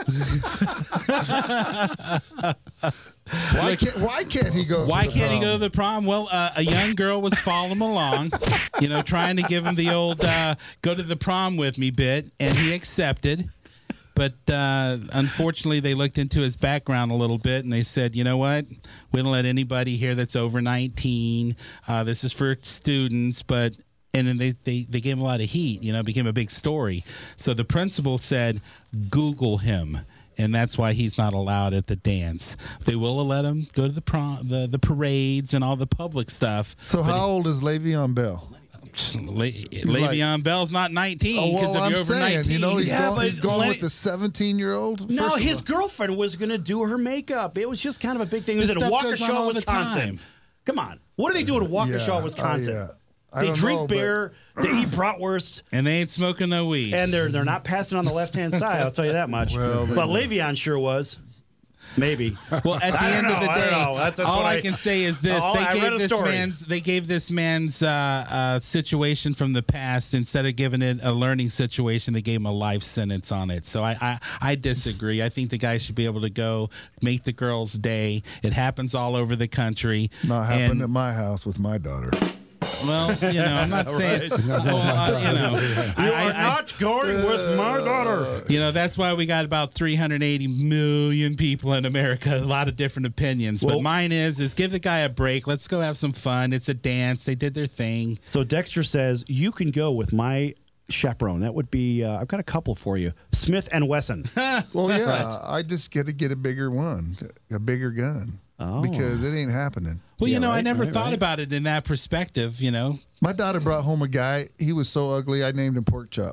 Why can't Why can't he go? Why to the can't he prom? go to the prom? Well, uh, a young girl was following him along, you know, trying to give him the old uh, "go to the prom with me" bit, and he accepted. But uh, unfortunately, they looked into his background a little bit, and they said, "You know what? We don't let anybody here that's over nineteen. Uh, this is for students." But and then they, they they gave him a lot of heat. You know, it became a big story. So the principal said, "Google him." And that's why he's not allowed at the dance. They will let him go to the prom, the, the parades, and all the public stuff. So how old is Le'Veon Bell? Le- Le'Veon Bell's not nineteen Oh, because well, if I'm you're over saying, nineteen. you know, he's Yeah, going, he's but going let- with the seventeen-year-old. No, First of his all- girlfriend was going to do her makeup. It was just kind of a big thing. It was This at stuff goes on Waukesha, all the Wisconsin. time. Come on. What do they do in Waukesha, Yeah, Wisconsin? uh, yeah. I They don't drink know, but- beer, they eat bratwurst, And they ain't smoking no weed. and they're they're not passing on the left-hand side, I'll tell you that much. Well, they- but Le'Veon sure was. Maybe. well, at the I don't end of the know, I day, don't know. That's- that's all what I, I- can say is this: Oh, they I read gave a this story. man's they gave this man's uh, uh, situation from the past instead of giving it a learning situation. They gave him a life sentence on it. So I I, I disagree. I think the guy should be able to go make the girl's day. It happens all over the country. Not happened And- at my house with my daughter. Well, you know, I'm not saying. Well, uh, you know, You I- are I- not going with my daughter. You know, that's why we got about three hundred eighty million people in America. A lot of different opinions, Well- but mine is is give the guy a break. Let's go have some fun. It's a dance. They did their thing. So Dexter says, you can go with my chaperone. That would be, uh, I've got a couple for you. Smith and Wesson. Well, yeah, I just get to get a bigger one, a bigger gun, Oh. because it ain't happening. Well, Yeah, you know, I right, never right, thought right. about it in that perspective. You know, My daughter brought home a guy. He was so ugly, I named him Pork Chop.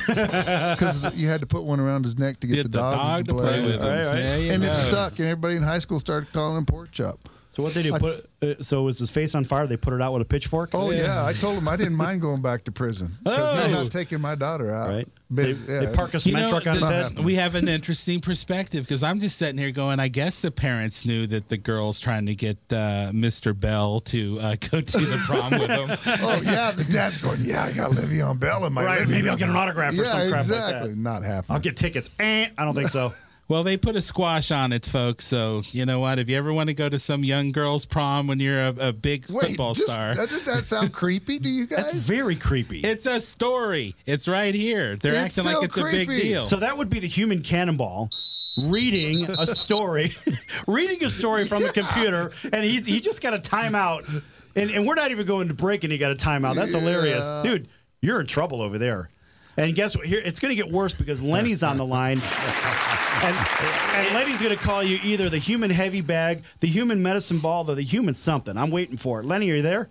Because you had to put one around his neck to get, get the dog to play with him. Right, right. There you And it go. stuck, and everybody in high school started calling him Pork Chop. So what they do? I- Put uh, so was his face on fire? They put it out with a pitchfork. Oh, yeah. I told him I didn't mind going back to prison. 'Cause Oh. he's not taking my daughter out. Right. But, They, yeah. they park a You cement know, truck on his this- head. we have an interesting perspective because I'm just sitting here going, I guess the parents knew that the girl's trying to get uh, Mister Bell to uh, go to the prom with them. Oh, yeah. The dad's going, yeah, I got Le'Veon Bell in my Right, living maybe I'll room." get an autograph or yeah, some crap like that. exactly. Not happening. I'll get tickets. Eh, I don't think so. Well, they put a squash on it, folks. So, you know what? If you ever want to go to some young girl's prom when you're a, a big Wait, football just- star, Doesn't that sound creepy to you guys? That's very creepy. it's a story. It's right here. They're It's acting like still it's a big creepy. deal. So that would be the human cannonball reading a story, reading a story from the computer, and he's he just got a timeout, and and we're not even going to break, and he got a timeout. That's hilarious, Yeah. dude. You're in trouble over there. And guess what? Here it's going to get worse because Lenny's on the line, and and Lenny's going to call you either the human heavy bag, the human medicine ball, or the human something. I'm waiting for it. Lenny, are you there?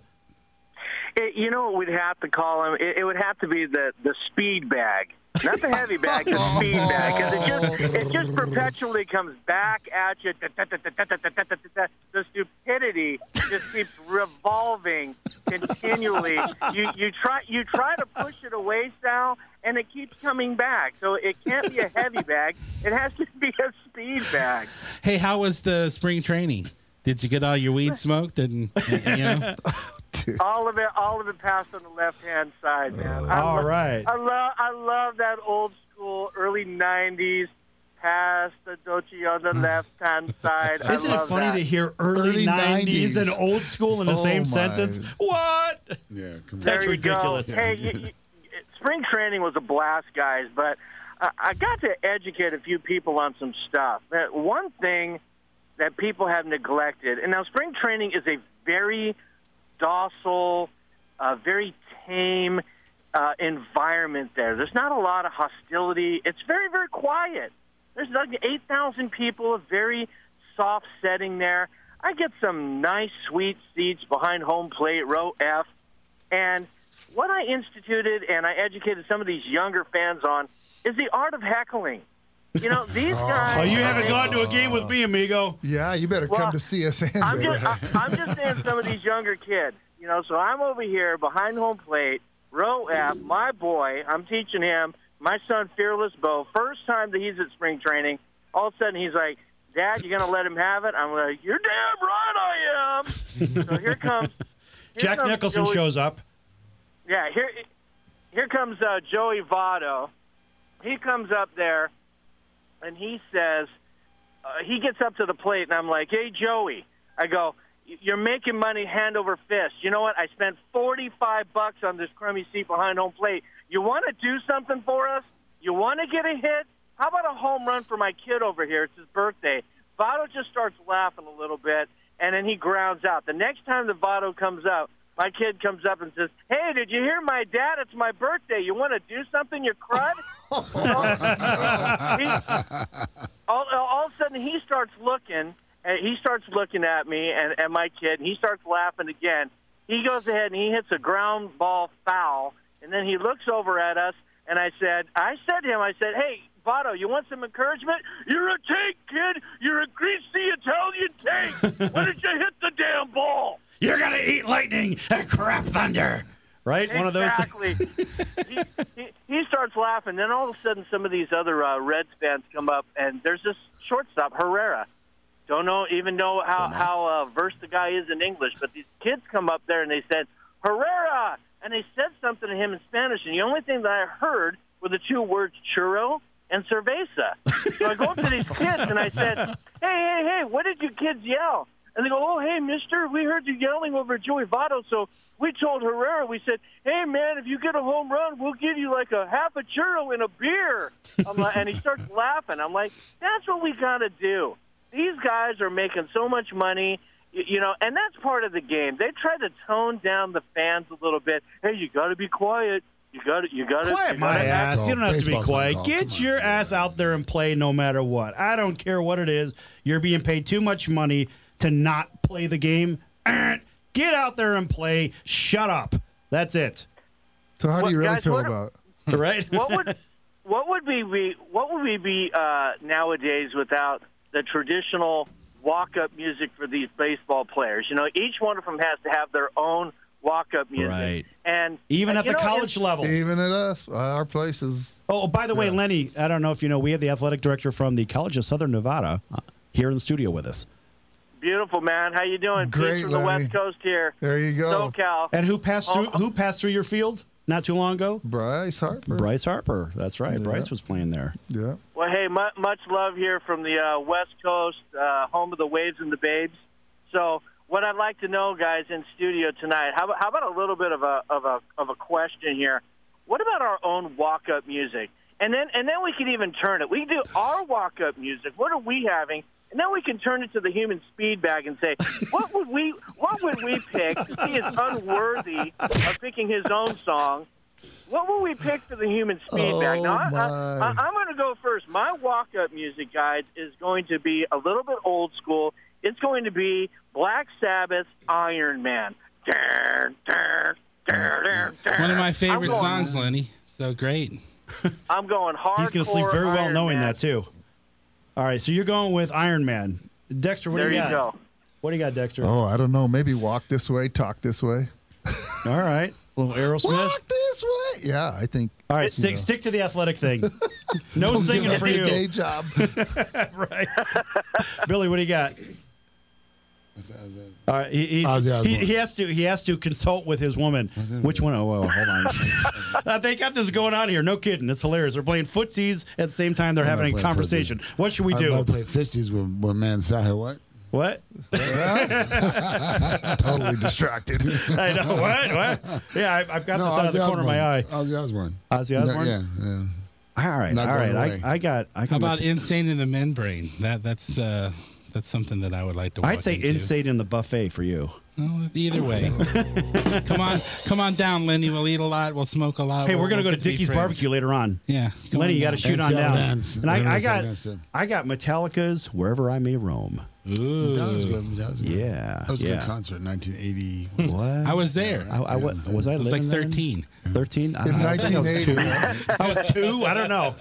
It, you know what we'd have to call him? It, it would have to be the, the speed bag. Not the heavy bag, the speed bag. Because it just, it just perpetually comes back at you. The stupidity just keeps revolving continually. You, you, try, you try to push it away, Sal, and it keeps coming back. So it can't be a heavy bag. It has to be a speed bag. Hey, how was the spring training? Did you get all your weed smoked? And, and you know, All of it, all of it passed on the left-hand side, man. I All lo- right. I love, I love that old school, early nineties. Pass the Dochi on the left-hand side. I Isn't it love funny that. to hear early, Early nineties and nineties. old school in the Oh, same my. sentence? What? Yeah, come on. That's There you go. ridiculous. Hey, you, you, spring training was a blast, guys, but uh, I got to educate a few people on some stuff. Uh, one thing that people have neglected, and now spring training is a very docile, uh, very tame uh, environment there. There's not a lot of hostility. It's very, very quiet. There's like eight thousand people, a very soft setting there. I get some nice, sweet seats behind home plate, row F. And what I instituted and I educated some of these younger fans on is the art of heckling. You know, these guys... Oh, you haven't gone to a game with me, amigo. Yeah, you better Well, come to C S N. I'm baby. just, I, I'm just saying some of these younger kids. You know, so I'm over here behind home plate, row F, my boy, I'm teaching him, my son, Fearless Bo, first time that he's at spring training, all of a sudden he's like, Dad, you going to let him have it? I'm like, you're damn right I am. So here comes... Here Jack comes Nicholson Joey, shows up. Yeah, here here comes uh, Joey Votto. He comes up there, and he says, uh, he gets up to the plate, and I'm like, hey, Joey. I go, you're making money hand over fist. You know what? I spent forty-five bucks on this crummy seat behind home plate. You want to do something for us? You want to get a hit? How about a home run for my kid over here? It's his birthday. Votto just starts laughing a little bit, and then he grounds out. The next time the Votto comes out, my kid comes up and says, hey, did you hear my dad? It's my birthday. You want to do something, you crud? he, all, all of a sudden, he starts looking, and he starts looking at me and, and my kid, and he starts laughing again. He goes ahead and he hits a ground ball foul, and then he looks over at us, and I said, I said to him, I said, hey, Votto, you want some encouragement? You're a tank, kid. You're a greasy Italian tank. Why did you hit the damn ball? You're going to eat lightning and crap thunder. Right? Exactly. One of those. he, he, he starts laughing. Then all of a sudden, some of these other uh, Reds fans come up, and there's this shortstop, Herrera. Don't know, even know how, Nice. how uh, versed the guy is in English, but these kids come up there, and they said, Herrera! And they said something to him in Spanish, and the only thing that I heard were the two words churro and cerveza. So I go up to these kids, and I said, hey, hey, hey, what did you kids yell? And they go, oh, hey, mister, we heard you yelling over Joey Votto, so we told Herrera, we said, hey, man, if you get a home run, we'll give you like a half a churro and a beer. I'm like, and he starts laughing. I'm like, that's what we got to do. These guys are making so much money, you, you know, and that's part of the game. They try to tone down the fans a little bit. Hey, you got to be quiet. You got to, you got to. Quiet my ass. You don't have to be Baseball's quiet. not Get golf. your ass out there and play no matter what. I don't care what it is. You're being paid too much money to not play the game. Get out there and play. Shut up. That's it. So how do What, you really guys, feel what- about? Right? what would what would we be what would we be uh, nowadays without the traditional walk-up music for these baseball players? You know, each one of them has to have their own walk-up music, Right. and Even uh, at you the know, college in- level. Even at us, our place is. Oh, by the way, Yeah. Lenny, I don't know if you know, we have the athletic director from the College of Southern Nevada uh, here in the studio with us. Beautiful, man. How you doing? Great, Peace from the Lenny. West Coast here. There you go. SoCal. And who passed through Oh. who passed through your field not too long ago? Bryce Harper. Bryce Harper. That's right. Yeah. Bryce was playing there. Yeah. Well, hey, mu- much love here from the uh, West Coast, uh, home of the Waves and the Babes. So, what I'd like to know, guys, in studio tonight, how about, how about a little bit of a of a of a question here? What about our own walk-up music? And then and then we can even turn it. We can do our walk-up music. What are we having? And then we can turn it to the human speed bag and say, what would we what would we pick? He is unworthy of picking his own song. What will we pick for the human speed bag? Oh, Now, I, my. I, I, I'm going to go first. My walk-up music, guys, is going to be a little bit old school. It's going to be Black Sabbath's Iron Man. Dun, dun, dun, dun, dun. One of my favorite I'm going, songs, Lenny. So great. I'm going hardcore. He's going to sleep very well Iron knowing Man. that, too. All right, so you're going with Iron Man. Dexter, what There do you you got? go. What do you got, Dexter? Oh, I don't know. Maybe walk this way, talk this way. All right. A little Aerosmith. Walk this way. Yeah, I think. All right, stick, know. stick to the athletic thing. No Don't singing give for up your you. day job. Right. Billy, what do you got? What's that? Is that- All right, he, he's, Ozzy Osbourne. he, he has to he has to consult with his woman. Which one? Oh, well, hold on. uh, they got this going on here. No kidding. It's hilarious. They're playing footsies at the same time they're I'm having not a playing conversation. What should we I'm do? about to play fisties when, when man sat here. What? What? Totally distracted. I know. What? What? Yeah, I, I've got No, this out of the Ozzy corner of my eye. Osbourne. Ozzy Osbourne. Ozzy Osbourne? No, yeah, yeah. All right. Not all going right. away. I, I got. I How can. about Insane in the Membrane? That that's uh, that's something that I would like to. Walk I'd say into. Insane in the Buffet for you. Oh, either way. come on, come on down, Lenny. We'll eat a lot. We'll smoke a lot. Hey, we'll, we're gonna we'll go to get be Dickie's friends. Barbecue later on. Yeah, come Lenny, on you got to down. shoot on Seattle down. Dance. And I, I Seattle got. Dance, too. I got Metallica's "Wherever I May Roam." Ooh. That was good. That was good. Yeah, That was a yeah. good concert in nineteen eighty. What? I was there. I, I, wa- was I I was like living then? thirteen. Thirteen. I In don't know. I think I was nineteen eighty. two. I was two. I don't know.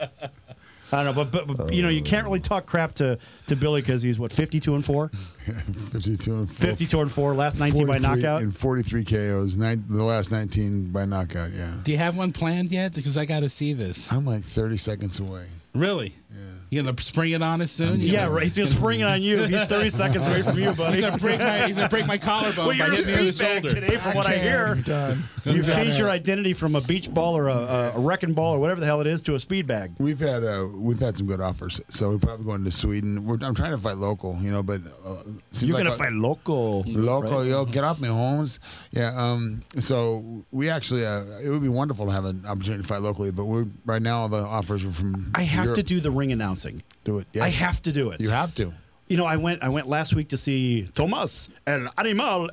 I don't know, but, but, but you know, you can't really talk crap to, to Billy because he's what fifty-two and four, fifty-two and four. fifty-two and four, last nineteen by forty-three knockout. And forty-three K Os. Nine, the last nineteen by knockout, yeah. Do you have one planned yet? Because I got to see this. I'm like thirty seconds away. Really? Yeah. You gonna spring it on us soon? You Yeah, gonna- right. He's just springing on you. He's thirty seconds away from you, buddy. He's gonna break my. He's gonna break my collarbone Well, by you're a hitting me on the speed bag shoulder. today, from what I hear. Done. You've had changed a- your identity from a beach ball or a, a, a wrecking ball or whatever the hell it is to a speed bag. We've had uh, we've had some good offers, so we're probably going to Sweden. We're, I'm trying to fight local, you know, but uh, seems You're like gonna a- fight local. Local, right? yo, get off my homes. Yeah. Um. So we actually, uh, it would be wonderful to have an opportunity to fight locally, but we're right now the offers are from. I have Europe. to do the ring announcing. do it. Yes. I have to do it. You have to. You know, I went I went last week to see Tomas El Animal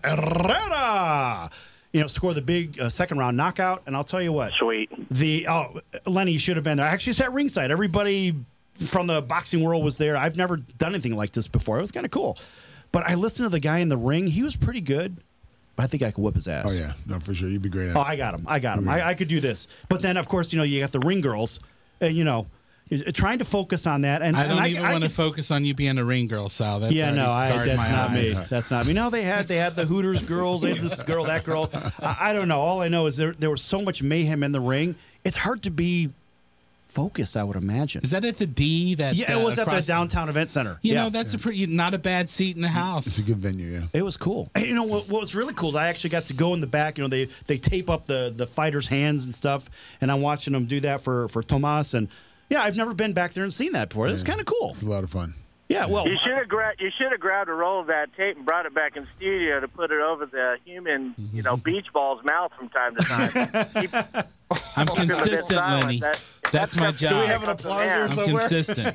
Herrera, you know, score the big uh, second round knockout. And I'll tell you what, Sweet. the oh, Lenny should have been there. I actually sat ringside. Everybody from the boxing world was there. I've never done anything like this before. It was kind of cool. But I listened to the guy in the ring. He was pretty good. But I think I could whip his ass. Oh yeah, no, for sure. You'd be great at Oh, it. I got him. I got him. I, I could do this. But then, of course, you know, you got the ring girls, and you know, you're trying to focus on that. And I don't and even I want to could- focus on you being a ring girl, Sal. That's yeah, already no, I, scarred that's my not eyes. me. That's not me. No, they had they had the Hooters girls. They had this girl, that girl. I, I don't know. All I know is there there was so much mayhem in the ring. It's hard to be focused, I would imagine. Is that at the D? That Yeah, uh, it was at the across- downtown event center. You yeah. know, that's a pretty not a bad seat in the It's house. a good venue. Yeah. It was cool. And you know what, what was really cool is I actually got to go in the back. You know, they they tape up the the fighters' hands and stuff, and I'm watching them do that for for Tomas. And yeah, I've never been back there and seen that before. It's kind of cool. It's a lot of fun. Yeah, well, You should have grabbed. You should have grabbed a roll of that tape and brought it back in studio to put it over the human, you know, beach ball's mouth from time to time. Keep, I'm keep him a bit consistent, silent. Lenny. That- That's my kept- job. Do we have an up the applause or man. I'm somewhere? consistent.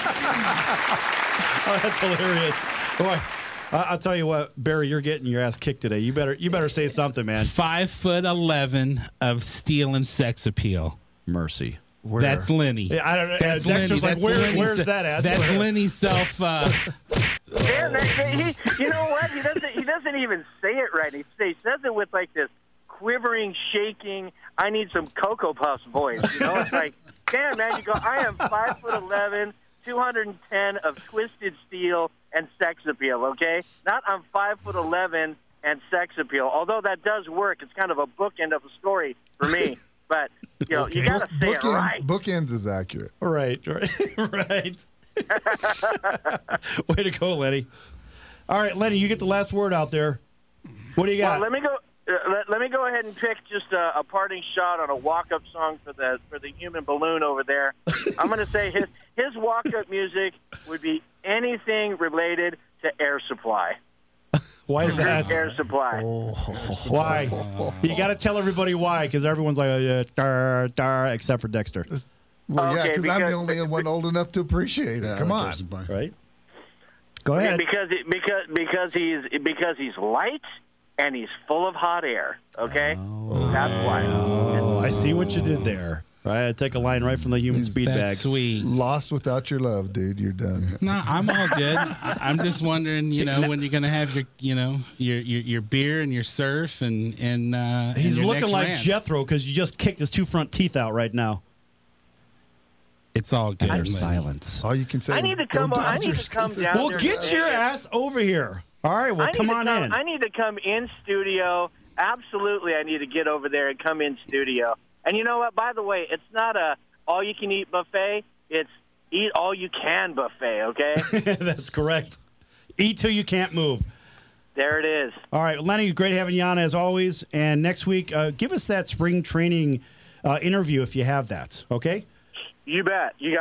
oh, that's hilarious. Boy, I- I'll tell you what, Barry, you're getting your ass kicked today. You better you better say something, man. Five foot eleven of steel and sex appeal. Mercy. Where? That's Lenny. Yeah, I don't know. That's Uh, Dexter's Lenny. like, That's where, Lenny's- where's that at? That's Lenny's self. Uh, Yeah, that, he, you know what? He doesn't. He doesn't even say it right. He, he says it with like this quivering, shaking. I need some Cocoa Puffs voice. You know, it's like, damn man. You go. I am five foot eleven, two hundred and ten of twisted steel and sex appeal. Okay, not I'm five foot eleven and sex appeal. Although that does work. It's kind of a bookend of a story for me. But you know, you gotta say it bookends, right. bookends is accurate. Right, right, right. Way to go, Lenny. All right, Lenny, you get the last word out there. What do you got? Well, let me go. Uh, let, let me go ahead and pick just a, a parting shot on a walk-up song for the for the human balloon over there. I'm going to say his his walk-up music would be anything related to Air Supply. Why is that? Air Supply. Why? You got to tell everybody why, because everyone's like, uh, dar, dar, except for Dexter. Well, yeah, Okay, because I'm the because- only one old enough to appreciate it. Yeah, Come I on. like Air Supply. Right? Go ahead. Because it, because because he's because he's light and he's full of hot air. Okay, that's why. Oh, I see what you did there. Right, I take a line right from the human speed that's bag. sweet. Lost without your love, dude. You're done. No, I'm all good. I- I'm just wondering, you know, when you're gonna have your, you know, your your, your beer and your surf and and uh, He's and your looking next like rant. Jethro because you just kicked his two front teeth out right now. It's all good. There's Lenny. silence. All you can say I is, need to "Go come. I need Dodgers," to come 'cause down. Well, there get and- your ass over here. All right, well, I need come to on come, in. I need to come in studio. Absolutely, I need to get over there and come in studio. And you know what? By the way, it's not a all-you-can-eat buffet. It's eat all you can buffet. Okay, That's correct. Eat till you can't move. there it is. All right, Lenny, great having you on as always. And next week, uh, give us that spring training uh, interview if you have that. Okay. You bet. You got it.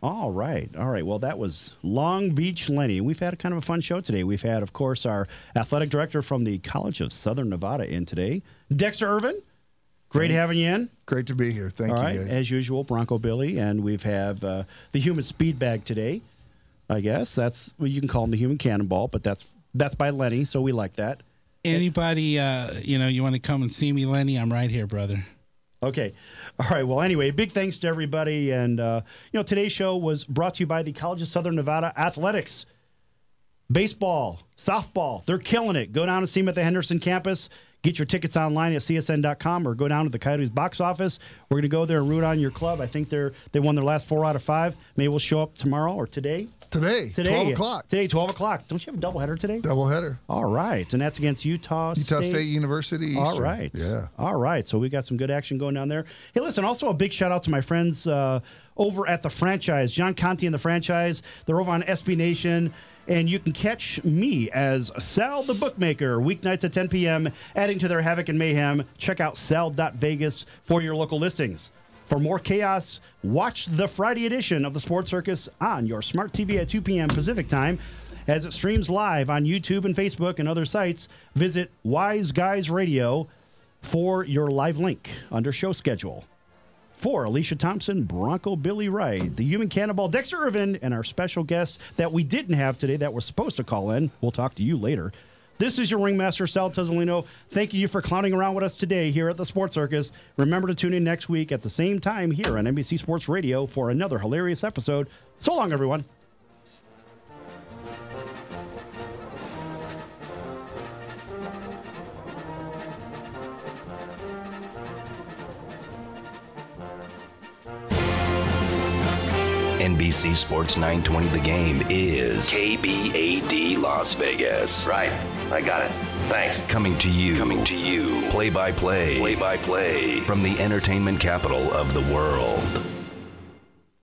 All right. All right. Well, that was Long Beach Lenny. We've had a kind of a fun show today. We've had, of course, our athletic director from the College of Southern Nevada in today, Dexter Irvin. Great Thanks. having you in. Great to be here. Thank All you, right. guys. As usual, Bronco Billy. And we've have uh, the human speed bag today, I guess. That's, well, you can call him the human cannonball, but that's that's by Lenny, so we like that. Anybody, uh, you know, you want to come and see me, Lenny? I'm right here, brother. Okay. All right. Well, anyway, big thanks to everybody. And, uh, you know, today's show was brought to you by the College of Southern Nevada Athletics. Baseball, softball, they're killing it. Go down and see them at the Henderson campus. Get your tickets online at C S N dot com or go down to the Coyotes box office. We're going to go there and root on your club. I think they're they won their last four out of five. Maybe we'll show up tomorrow or today. Today, Today. twelve o'clock. Today, twelve o'clock. Don't you have a doubleheader today? Doubleheader. All right. And that's against Utah State. Utah State University. All Eastern. right. Yeah. All right. So we got some good action going down there. Hey, listen, also a big shout out to my friends uh, over at the franchise, John Conti and the franchise. They're over on S B Nation. And you can catch me as Sal the Bookmaker weeknights at ten p.m. adding to their havoc and mayhem. Check out sal dot vegas for your local listings. For more chaos, watch the Friday edition of the Sports Circus on your smart T V at two p.m. Pacific time as it streams live on YouTube and Facebook and other sites. Visit Wise Guys Radio for your live link under show schedule. For Alicia Thompson, Bronco Billy Wright, the human cannonball Dexter Irvin, and our special guest that we didn't have today that we're supposed to call in. We'll talk to you later. This is your ringmaster, Sal Tezolino. Thank you for clowning around with us today here at the Sports Circus. Remember to tune in next week at the same time here on N B C Sports Radio for another hilarious episode. So long, everyone. N B C Sports nine twenty The Game is K B A D Las Vegas. Right. I got it. Thanks. Coming to you. Coming to you. Play by play. Play by play. From the entertainment capital of the world.